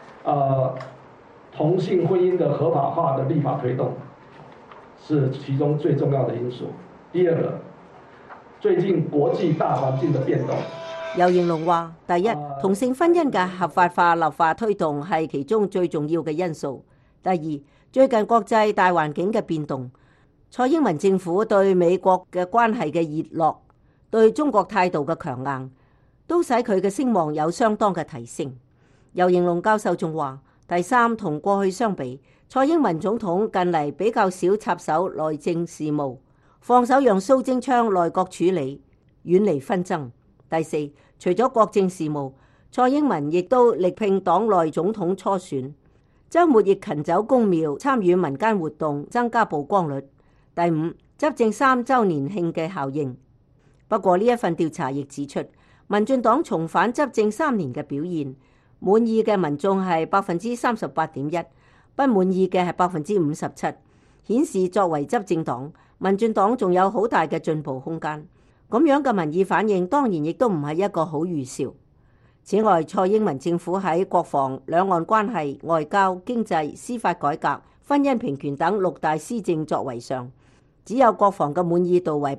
同性婚姻的合法化的立法推動是其中最重要的因素。第二個，最近國際大環境的變動。 游盈隆話：第一，同性婚姻嘅合法化立法推動係其中最重要嘅因素。第二，最近國際大環境嘅變動，蔡英文政府對美國嘅關係嘅熱絡，對中國態度嘅強硬，都使佢嘅聲望有相當嘅提升。游盈隆教授仲話：第三，同過去相比，蔡英文總統近嚟比較少插手內政事務，放手讓蘇貞昌內閣處理，遠離紛爭。第四，除咗國政事務，蔡英文亦都力拼黨內總統初選，週末亦勤走公廟，參與民間活動，增加曝光率。第五，執政3週年慶嘅效應。不過呢一份調查亦指出，民進黨重返執政3年嘅表現，滿意嘅民眾係38.1%，不滿意嘅係57%，顯示作為執政黨，民進黨仲有好大嘅進步空間。咁樣嘅民意反應當然亦都唔係一個好預兆。此外，蔡英文政府喺國防、兩岸關係、外交、經濟、司法改革、婚姻平權等6大施政作為上，只有國防嘅滿意度為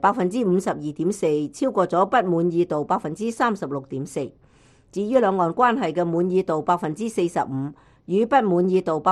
52.4%，超過咗不滿意度36.4%。至於兩岸關係嘅滿意度45%，與不滿意度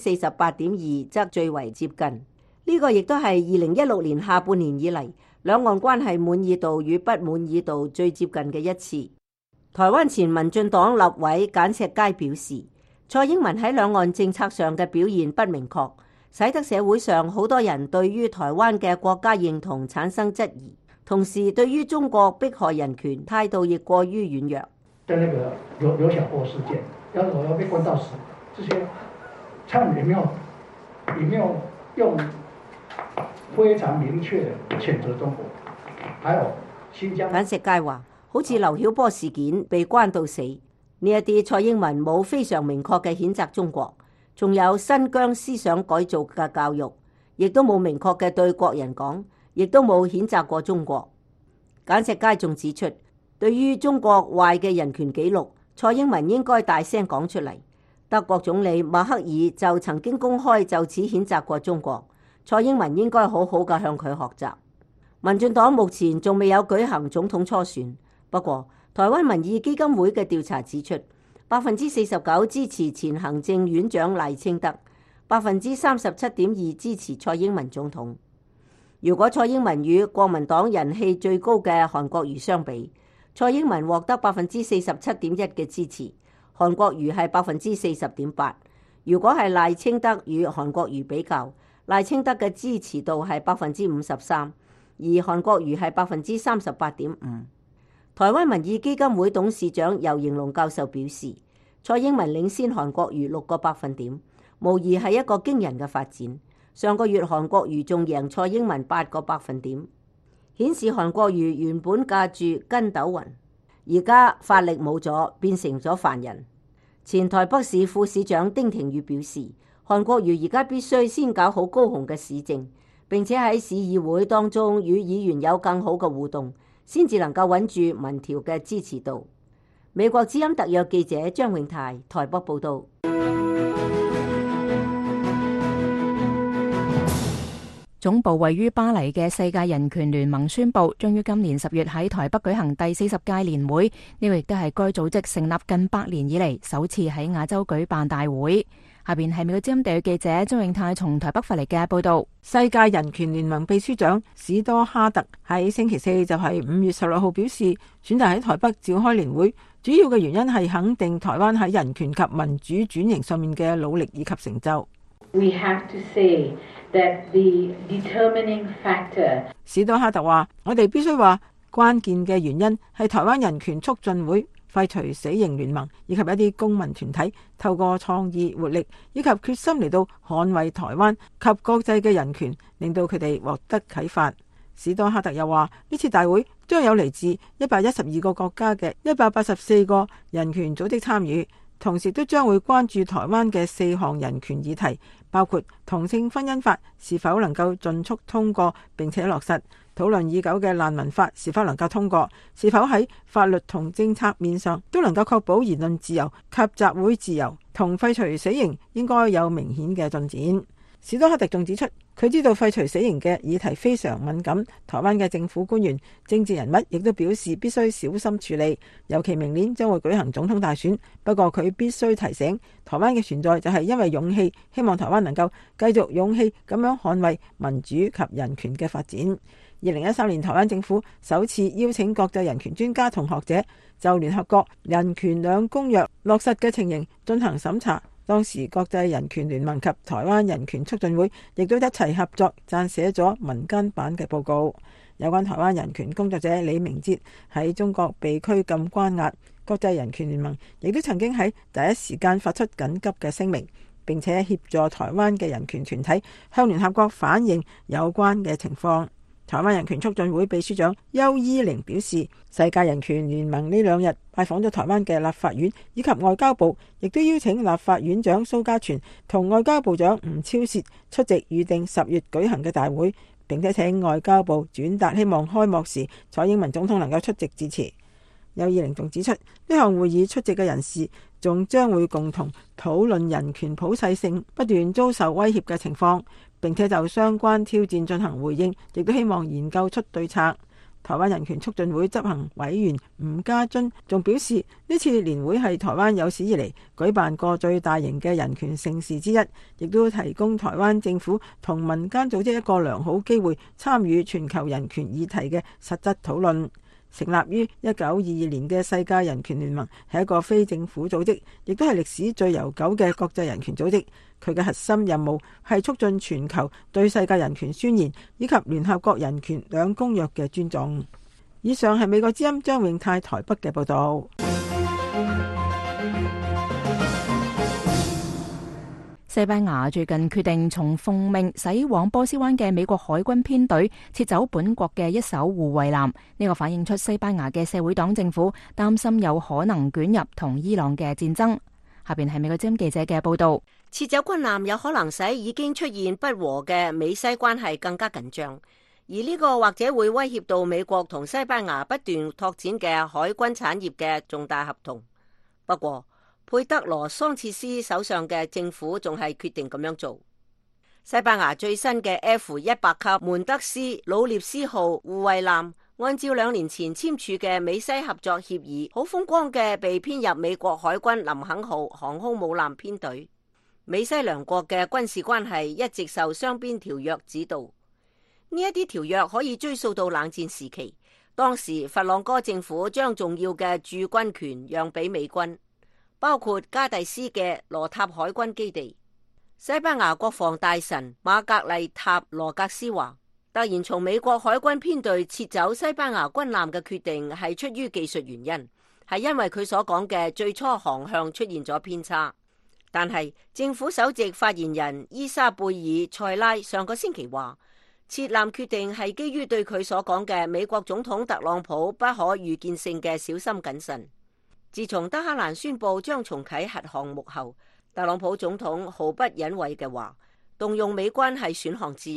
48.2%則最為接近。呢個亦都係2016年下半年以嚟兩岸關係滿意度與不滿意度最接近嘅一次。台灣前民進黨立委簡石佳表示，蔡英文喺兩岸政策上嘅表現不明確，使得社會上好多人對於台灣嘅國家認同產生質疑，同時對於中國迫害人權態度亦過於軟弱。 在那個劉曉波事件，要被關到死，這些蔡英文也沒有用非常明確譴責中國。還有新疆。 簡石佳話，好似劉曉波事件被關到死，呢一啲蔡英文冇非常明確嘅譴責中國，仲有新疆思想改造嘅教育，亦都冇明確嘅對國人講，亦都冇譴責過中國。簡石佳仲指出，對於中國壞嘅人權紀錄，蔡英文應該大聲講出嚟。德國總理默克爾就曾經公開就此譴責過中國，蔡英文應該好好嘅向佢學習。民進黨目前仲未有舉行總統初選，不過台灣民意基金會嘅調查指出，49%支持前行政院長賴清德，37.2%支持蔡英文總統。如果蔡英文與國民黨人氣最高嘅韓國瑜相比，蔡英文獲得47.1%嘅支持，韓國瑜係40.8%。如果係賴清德與韓國瑜比較，賴清德嘅支持度係53%，而韓國瑜係38.5%。台灣民意基金會董事長游盈隆教授表示，蔡英文領先韓國瑜6個百分點，無疑係一個驚人嘅發展。上個月韓國瑜仲贏蔡英文8個百分點，顯示韓國瑜原本駕住筋斗雲，而家法力冇咗，變成咗凡人。前台北市副市長丁廷宇表示，韓國瑜而家必須先搞好高雄嘅市政，並且喺市議會當中與議員有更好嘅互動， 先至能夠穩住民調嘅支持度。美國之音特約記者張永泰台北報道。 總部位於巴黎嘅世界人權聯盟宣布，將於今年10月喺台北舉行第40屆年會，呢個亦都係該組織成立近100年以嚟首次喺亞洲舉辦大會。下邊係美國之音特約記者張永泰從台北發嚟嘅報道。 世界人權聯盟秘書長史多哈特喺星期4就係5月16號表示，選擇喺台北召開年會，主要嘅原因係肯定台灣喺人權及民主轉型上面嘅努力以及成就。 We have to say that the determining factor. 史多哈特話：我哋必須話，關鍵嘅原因係台灣人權促進會、廢除死刑聯盟以及一啲公民團體透過創意活力以及決心嚟到捍衛台灣及國際嘅人權，令到佢哋獲得啟發。史多哈特又話：呢次大會將有嚟自112個國家嘅184個人權組織參與，同時都將會關注台灣嘅4項人權議題，包括同性婚姻法是否能夠盡速通過並且落實，討論已久嘅難民法是否能夠通過，是否喺法律同政策面上都能夠確保言論自由及集會自由，同廢除死刑應該有明顯嘅進展。史多克特仲指出，佢知道廢除死刑嘅議題非常敏感，台灣嘅政府官員、政治人物亦都表示必須小心處理，尤其明年將會舉行總統大選。不過佢必須提醒，台灣嘅存在就係因為勇氣，希望台灣能夠繼續勇氣咁樣捍衛民主及人權嘅發展。2013年，台灣政府首次邀請國際人權專家同學者就聯合國人權兩公約落實嘅情形進行審查。當時國際人權聯盟及台灣人權促進會亦都一齊合作撰寫咗民間版嘅報告，有關台灣人權工作者李明哲喺中國被拘禁關押。國際人權聯盟亦都曾經喺第一時間發出緊急嘅聲明，並且協助台灣嘅人權團體向聯合國反映有關嘅情況。台灣人權促進會秘書長邱依玲表示，世界人權聯盟呢2日拜訪咗台灣嘅立法院以及外交部，亦都邀請立法院長蘇嘉全同外交部長吳釗燮出席預定10月舉行嘅大會，並且請外交部轉達希望開幕時蔡英文總統能夠出席致辭。邱依玲仲指出，呢項會議出席嘅人士仲將會共同討論人權普世性不斷遭受威脅嘅情況，並且就相關挑戰進行回應，亦都希望研究出對策。台灣人權促進會執行委員吳家臻仲表示，呢次年會係台灣有史以嚟舉辦過最大型嘅人權盛事之一，亦都提供台灣政府同民間組織一個良好機會參與全球人權議題嘅實質討論。成立於1922年嘅世界人權聯盟係一個非政府組織，亦都係歷史最悠久嘅國際人權組織。佢嘅核心任務係促進全球對世界人權宣言以及聯合國人權兩公約嘅尊重。以上係美國之音張永泰台北嘅報道。 西班牙最近決定從奉命駛往波斯灣嘅美國海軍編隊撤走本國嘅一艘護衛艦，呢個反映出西班牙嘅社會黨政府擔心有可能捲入同伊朗嘅戰爭。下邊係美國之音記者嘅報道。 撤走軍艦有可能使已經出現不和嘅美西關係更加緊張，而呢個或者會威脅到美國同西班牙不斷拓展嘅海軍產業嘅重大合同。不過佩德羅桑切斯手上嘅政府仲係決定咁樣做。西班牙最新嘅 F-100級門德斯魯涅斯號護衛艦，按照2年前簽署嘅美西合作協議，好風光嘅被編入美國海軍林肯號航空母艦編隊。美西兩國嘅軍事關係一直受雙邊條約指導，呢一啲條約可以追溯到冷戰時期，當時佛朗哥政府將重要嘅駐軍權讓俾美軍，包括加第斯嘅羅塔海軍基地。西班牙國防大臣馬格麗塔羅格斯話，突然從美國海軍編隊撤走西班牙軍艦嘅決定係出於技術原因，係因為佢所講嘅最初航向出現咗偏差。但係政府首席發言人伊莎貝爾塞拉上個星期話，撤艦決定係基於對佢所講嘅美國總統特朗普不可預見性嘅小心謹慎。自從德黑蘭宣布將重啟核項目後，特朗普總統毫不隱諱嘅話，動用美軍係選項之一。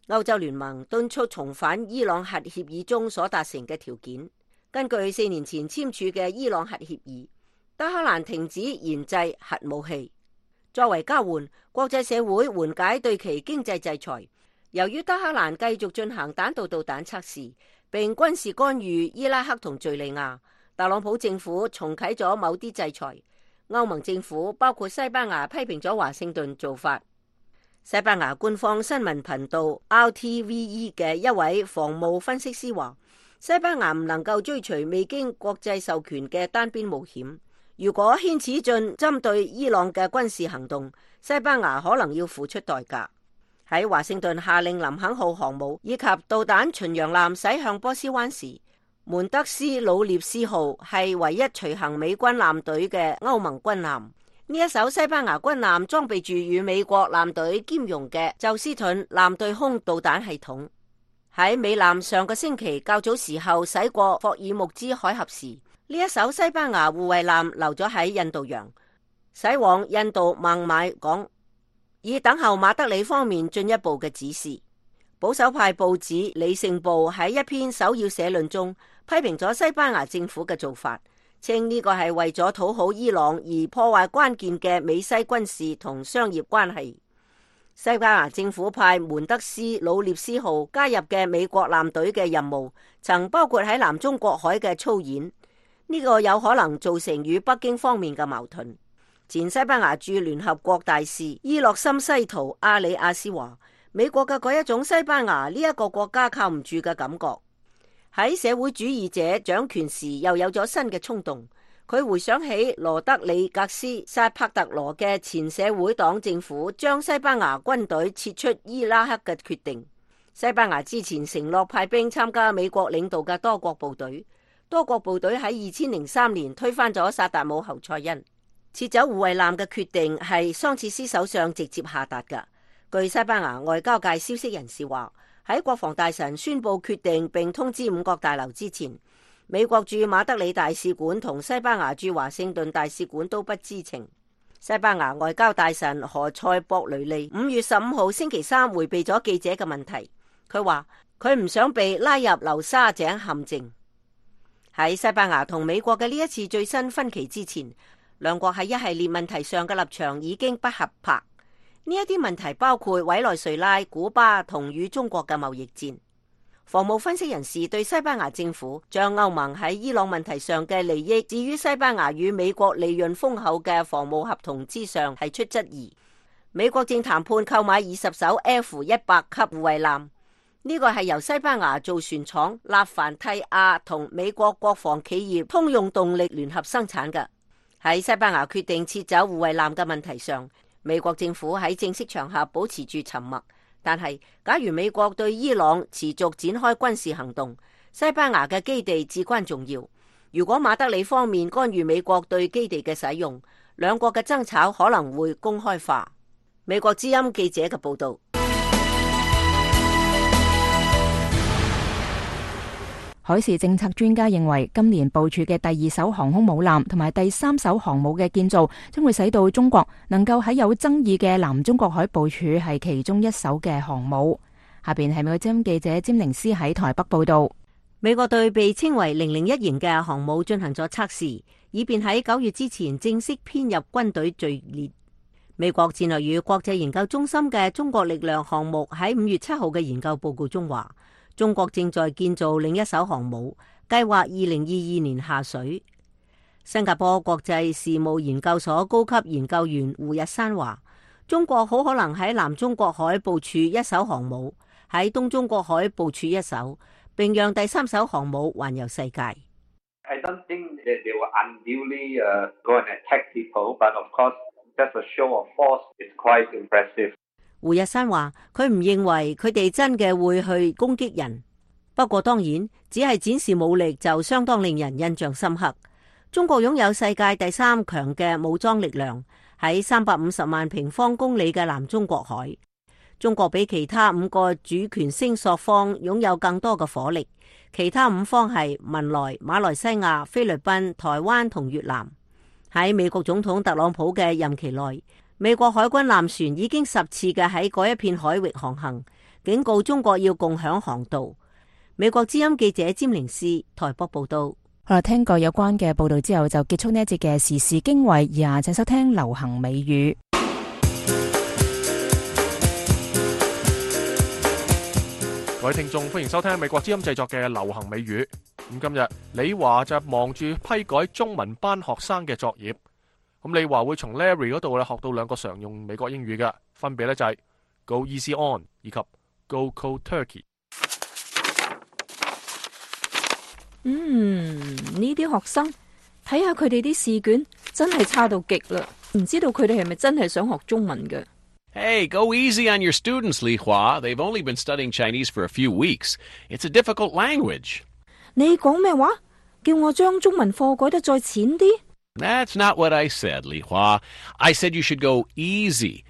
歐洲聯盟敦促重返伊朗核協議中所達成嘅條件。根據4年前簽署嘅伊朗核協議，德黑蘭停止研製核武器。作為交換，國際社會緩解對其經濟制裁。由於德黑蘭繼續進行彈道導彈測試，並軍事干預伊拉克同敘利亞，特朗普政府重啟咗某啲制裁。歐盟政府包括西班牙批評咗華盛頓做法。西班牙官方新聞頻道 RTVE 嘅一位防務分析師話，西班牙唔能夠追隨未經國際授權嘅單邊冒險。如果牽始進針對伊朗嘅軍事行動，西班牙可能要付出代價。喺華盛頓下令林肯號航母以及導彈巡洋艦駛向波斯灣時，門德斯魯涅斯號係唯一隨行美軍艦隊嘅歐盟軍艦。呢一艘西班牙軍艦裝備住與美國艦隊兼容嘅宙斯盾艦對空導彈系統。喺美艦上個星期較早時候駛過霍爾木茲海峽時，呢一艘西班牙護衛艦留咗喺印度洋，駛往印度孟買港，以等候馬德里方面進一步嘅指示。保守派報紙《理性報》喺一篇首要社論中批評咗西班牙政府嘅做法，稱呢個係為咗討好伊朗而破壞關鍵嘅美西軍事同商業關係。西班牙政府派門德斯魯涅斯號加入嘅美國艦隊嘅任務，曾包括喺南中國海嘅操演，呢個有可能造成與北京方面嘅矛盾。前西班牙駐聯合國大使伊洛森西圖阿里亞斯話，美國嘅嗰一種西班牙呢一個國家靠唔住嘅感覺，喺社會主義者掌權時又有咗新嘅衝動。佢回想起羅德里格斯薩帕特羅嘅前社會黨政府將西班牙軍隊撤出伊拉克嘅決定。西班牙之前承諾派兵參加美國領導嘅多國部隊，多國部隊喺2003年推翻咗薩達姆侯賽因。撤走護衛艦嘅決定係桑切斯首相直接下達㗎。據西班牙外交界消息人士話，喺國防大臣宣布決定並通知五角大樓之前，美國駐馬德里大使館同西班牙駐華盛頓大使館都不知情。西班牙外交大臣何塞博雷利5月15號星期三回避咗記者嘅問題，佢話佢唔想被拉入流沙井陷阱。喺西班牙同美國嘅呢一次最新分歧之前，兩國喺一系列問題上嘅立場已經不合拍。呢一啲問題包括委內瑞拉、古巴同與中國嘅貿易戰。防務分析人士對西班牙政府將歐盟喺伊朗問題上嘅利益置於西班牙與美國利潤豐厚嘅防務合同之上提出質疑。美國正談判購買20艘 F-100級護衛艦，呢個係由西班牙造船廠納凡蒂亞同美國國防企業通用動力聯合生產嘅。喺西班牙決定撤走護衛艦嘅問題上，美國政府喺正式場合保持住沉默。但係，假如美國對伊朗持續展開軍事行動，西班牙嘅基地至關重要。如果馬德里方面干預美國對基地嘅使用，兩國嘅爭吵可能會公開化。美國之音記者嘅報道。 海事政策專家認為，今年部署嘅第2艘航空母艦同埋第3艘航母嘅建造，將會使到中國能夠喺有爭議嘅南中國海部署係其中一艘嘅航母。下邊係美國之音記者詹寧斯喺台北報道。 美國對被稱為001型嘅航母進行咗測試，以便喺9月之前正式編入軍隊序列。美國戰略與國際研究中心嘅中國力量項目喺5月7號嘅研究報告中話，中國正在建造另一艘航母，計劃2022年下水。新加坡國際事務研究所高級研究員胡日山話，中國好可能喺南中國海部署一艘航母，喺東中國海部署一艘，並讓第3艘航母環遊世界。 I don't think that they will unduly go and attack people, but of course, just a show of force is quite impressive. 胡日山話，佢唔認為佢哋真嘅會去攻擊人，不過當然只係展示武力就相當令人印象深刻。中國擁有世界第3強嘅武裝力量，喺350萬平方公里嘅南中國海。中國比其他5個主權聲索方擁有更多嘅火力，其他5方係文萊、馬來西亞、菲律賓、台灣同越南。喺美國總統特朗普嘅任期內，美國海軍艦船已經10次嘅喺嗰一片海域航行， 警告中國要共享航道。美國之音記者詹寧斯台北報道。 好啦，聽過有關嘅報道之後，就結束呢一節嘅時事經緯。以下請收聽流行美語。 各位聽眾，歡迎收聽美國之音製作嘅流行美語。咁今日李華就忙住批改中文班學生嘅作業。咁李華會從 Larry 嗰度咧學到兩個常用美國英語嘅，分別咧就係 Go easy on 以及 Go cold turkey。 呢啲學生睇下佢哋啲試卷真係差到極啦，唔知道佢哋係咪真係想學中文嘅。 Hey, go easy on your students, Li Hua. They've only been studying Chinese for a few weeks. It's a difficult language. 你講咩話？叫我將中文課改得再淺啲？ That's not what I said, Li Hua. I said you should go easy,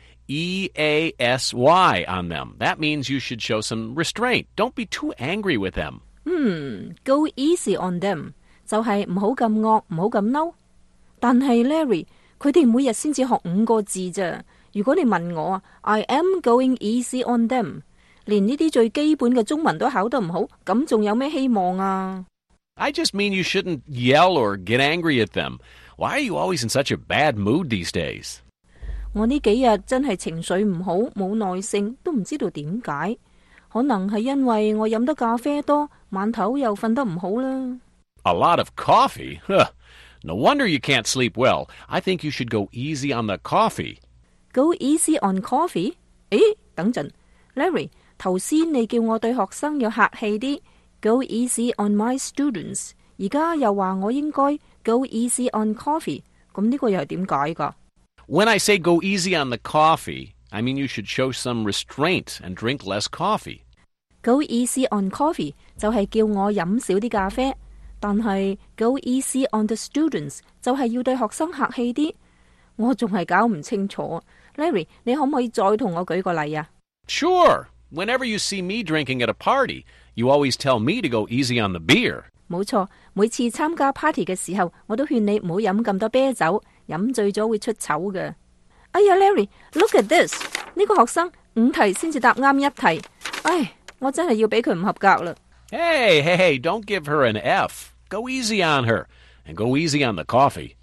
E-A-S-Y on them. That means you should show some restraint. Don't be too angry with them. Go easy on them 就係唔好咁惡，唔好咁嬲。但係 Larry， 佢哋每日先至學5個字咋。如果你問我，I am going easy on them， 連呢啲最基本嘅中文都考得唔好，咁仲有咩希望啊？ I just mean you shouldn't yell or get angry at them. Why are you always in such a bad mood these days? 我呢幾日真係情緒唔好，冇耐性，都唔知道點解。可能係因為我飲得咖啡多，晚頭又瞓得唔好啦。 A lot of coffee? Huh. No wonder you can't sleep well. I think you should go easy on the coffee.Go easy on coffee？ 誒，等陣 ，Larry， 頭先你叫我對學生要客氣啲 ，Go easy on my students。而家又話我應該 Go easy on coffee， 咁呢個又係點解噶 ？When I say go easy on the coffee, I mean you should show some restraint and drink less coffee. Go easy on coffee 就係叫我飲少啲咖啡，但係 Go easy on the students 就係要對學生客氣啲。我仲係搞唔清楚。Larry， 你可唔可以再同我舉個例啊？ Sure. Whenever you see me drinking at a party, you always tell me to go easy on the beer. 冇錯，每次參加 party 嘅時候，我都勸你唔好飲咁多啤酒，飲醉咗會出醜嘅。哎呀 ，Larry，look at this， 呢個學生5題先至答啱1題，唉，我真係要俾佢唔合格啦。 Hey, don't give her an F. Go easy on her, and go easy on the coffee.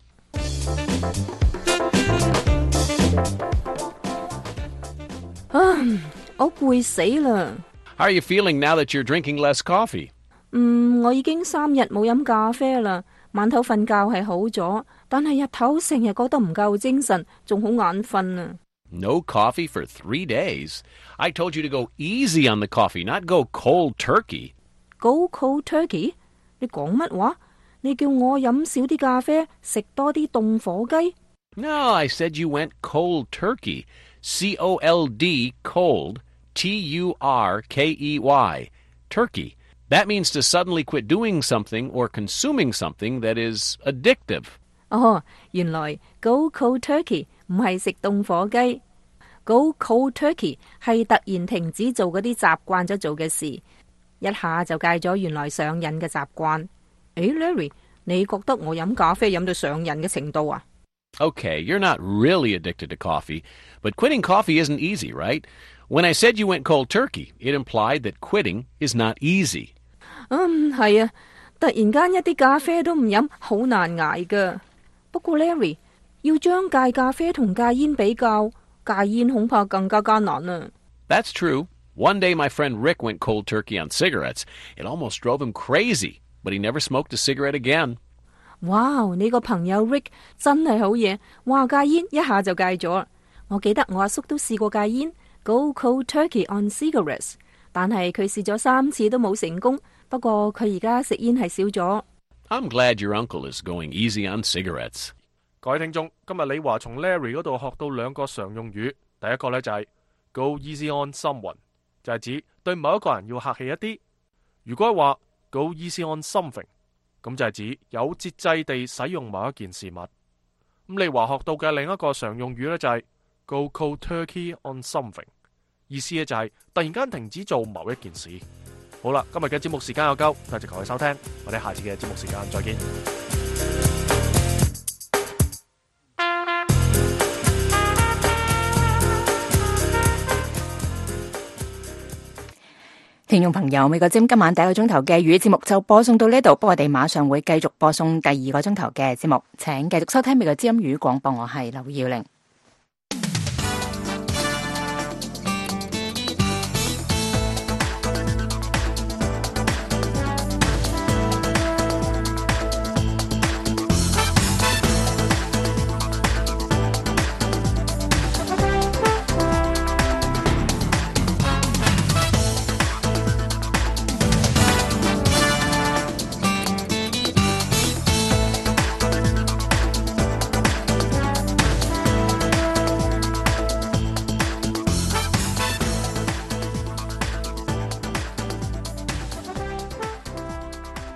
我攰死啦。 How are you feeling now that you're drinking less coffee? 我已經3日冇飲咖啡啦。晚頭瞓覺係好咗，但係日頭成日覺得唔夠精神，仲好眼瞓啊。 No coffee for 3 days. I told you to go easy on the coffee, not go cold turkey. Go cold turkey？ 你講乜話？你叫我飲少啲咖啡，食多啲凍火雞？ No, I said you went cold turkey. C-O-L-D, cold, T-U-R-K-E-Y, turkey. That means to suddenly quit doing something or consuming something that is addictive. 原來 go cold turkey 唔係食凍火雞 ，go cold turkey 係突然停止做嗰啲習慣咗做嘅事，一下就戒咗原來上癮嘅習慣。Larry， 你覺得我飲咖啡飲到上癮嘅程度啊？ Okay, you're not really addicted to coffee, but quitting coffee isn't easy, right? When I said you went cold turkey, it implied that quitting is not easy. 係啊，突然間一啲咖啡都唔飲，好難捱噶。不過 Larry， 要將戒咖啡同戒煙比較，戒煙恐怕更加艱難啊。 That's true. One day my friend Rick went cold turkey on cigarettes. It almost drove him crazy, but he never smoked a cigarette again. 哇！你個朋友 Rick 真係好嘢，話戒煙一下就戒咗。我記得我阿叔都試過戒煙 ，Go cold turkey on cigarettes， 但係佢試咗3次都冇成功。不過佢而家食煙係少咗。 I'm glad your uncle is going easy on cigarettes. 各位聽眾，今日李華從 Larry 嗰度學到2個常用語，第一個呢就係 Go easy on someone， 就係指對某一個人要客氣一啲。如果係話 Go easy on something，咁就係指有節制地使用某一件事物。咁李華學到嘅另一個常用語呢，就係 Go cold turkey on something， 意思呢就係突然間停止做某一件事。好啦，今日嘅節目時間有夠，多謝各位收聽，我哋下次嘅節目時間再見。 聽眾朋友，美國之音今晚第一個鐘頭嘅粵語節目就播送到呢度，不過我哋馬上會繼續播送第二個鐘頭嘅節目，請繼續收聽美國之音粵語廣播，我係劉耀玲。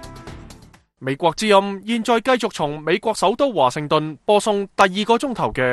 美國之音現在繼續從美國首都華盛頓播送第二個鐘頭嘅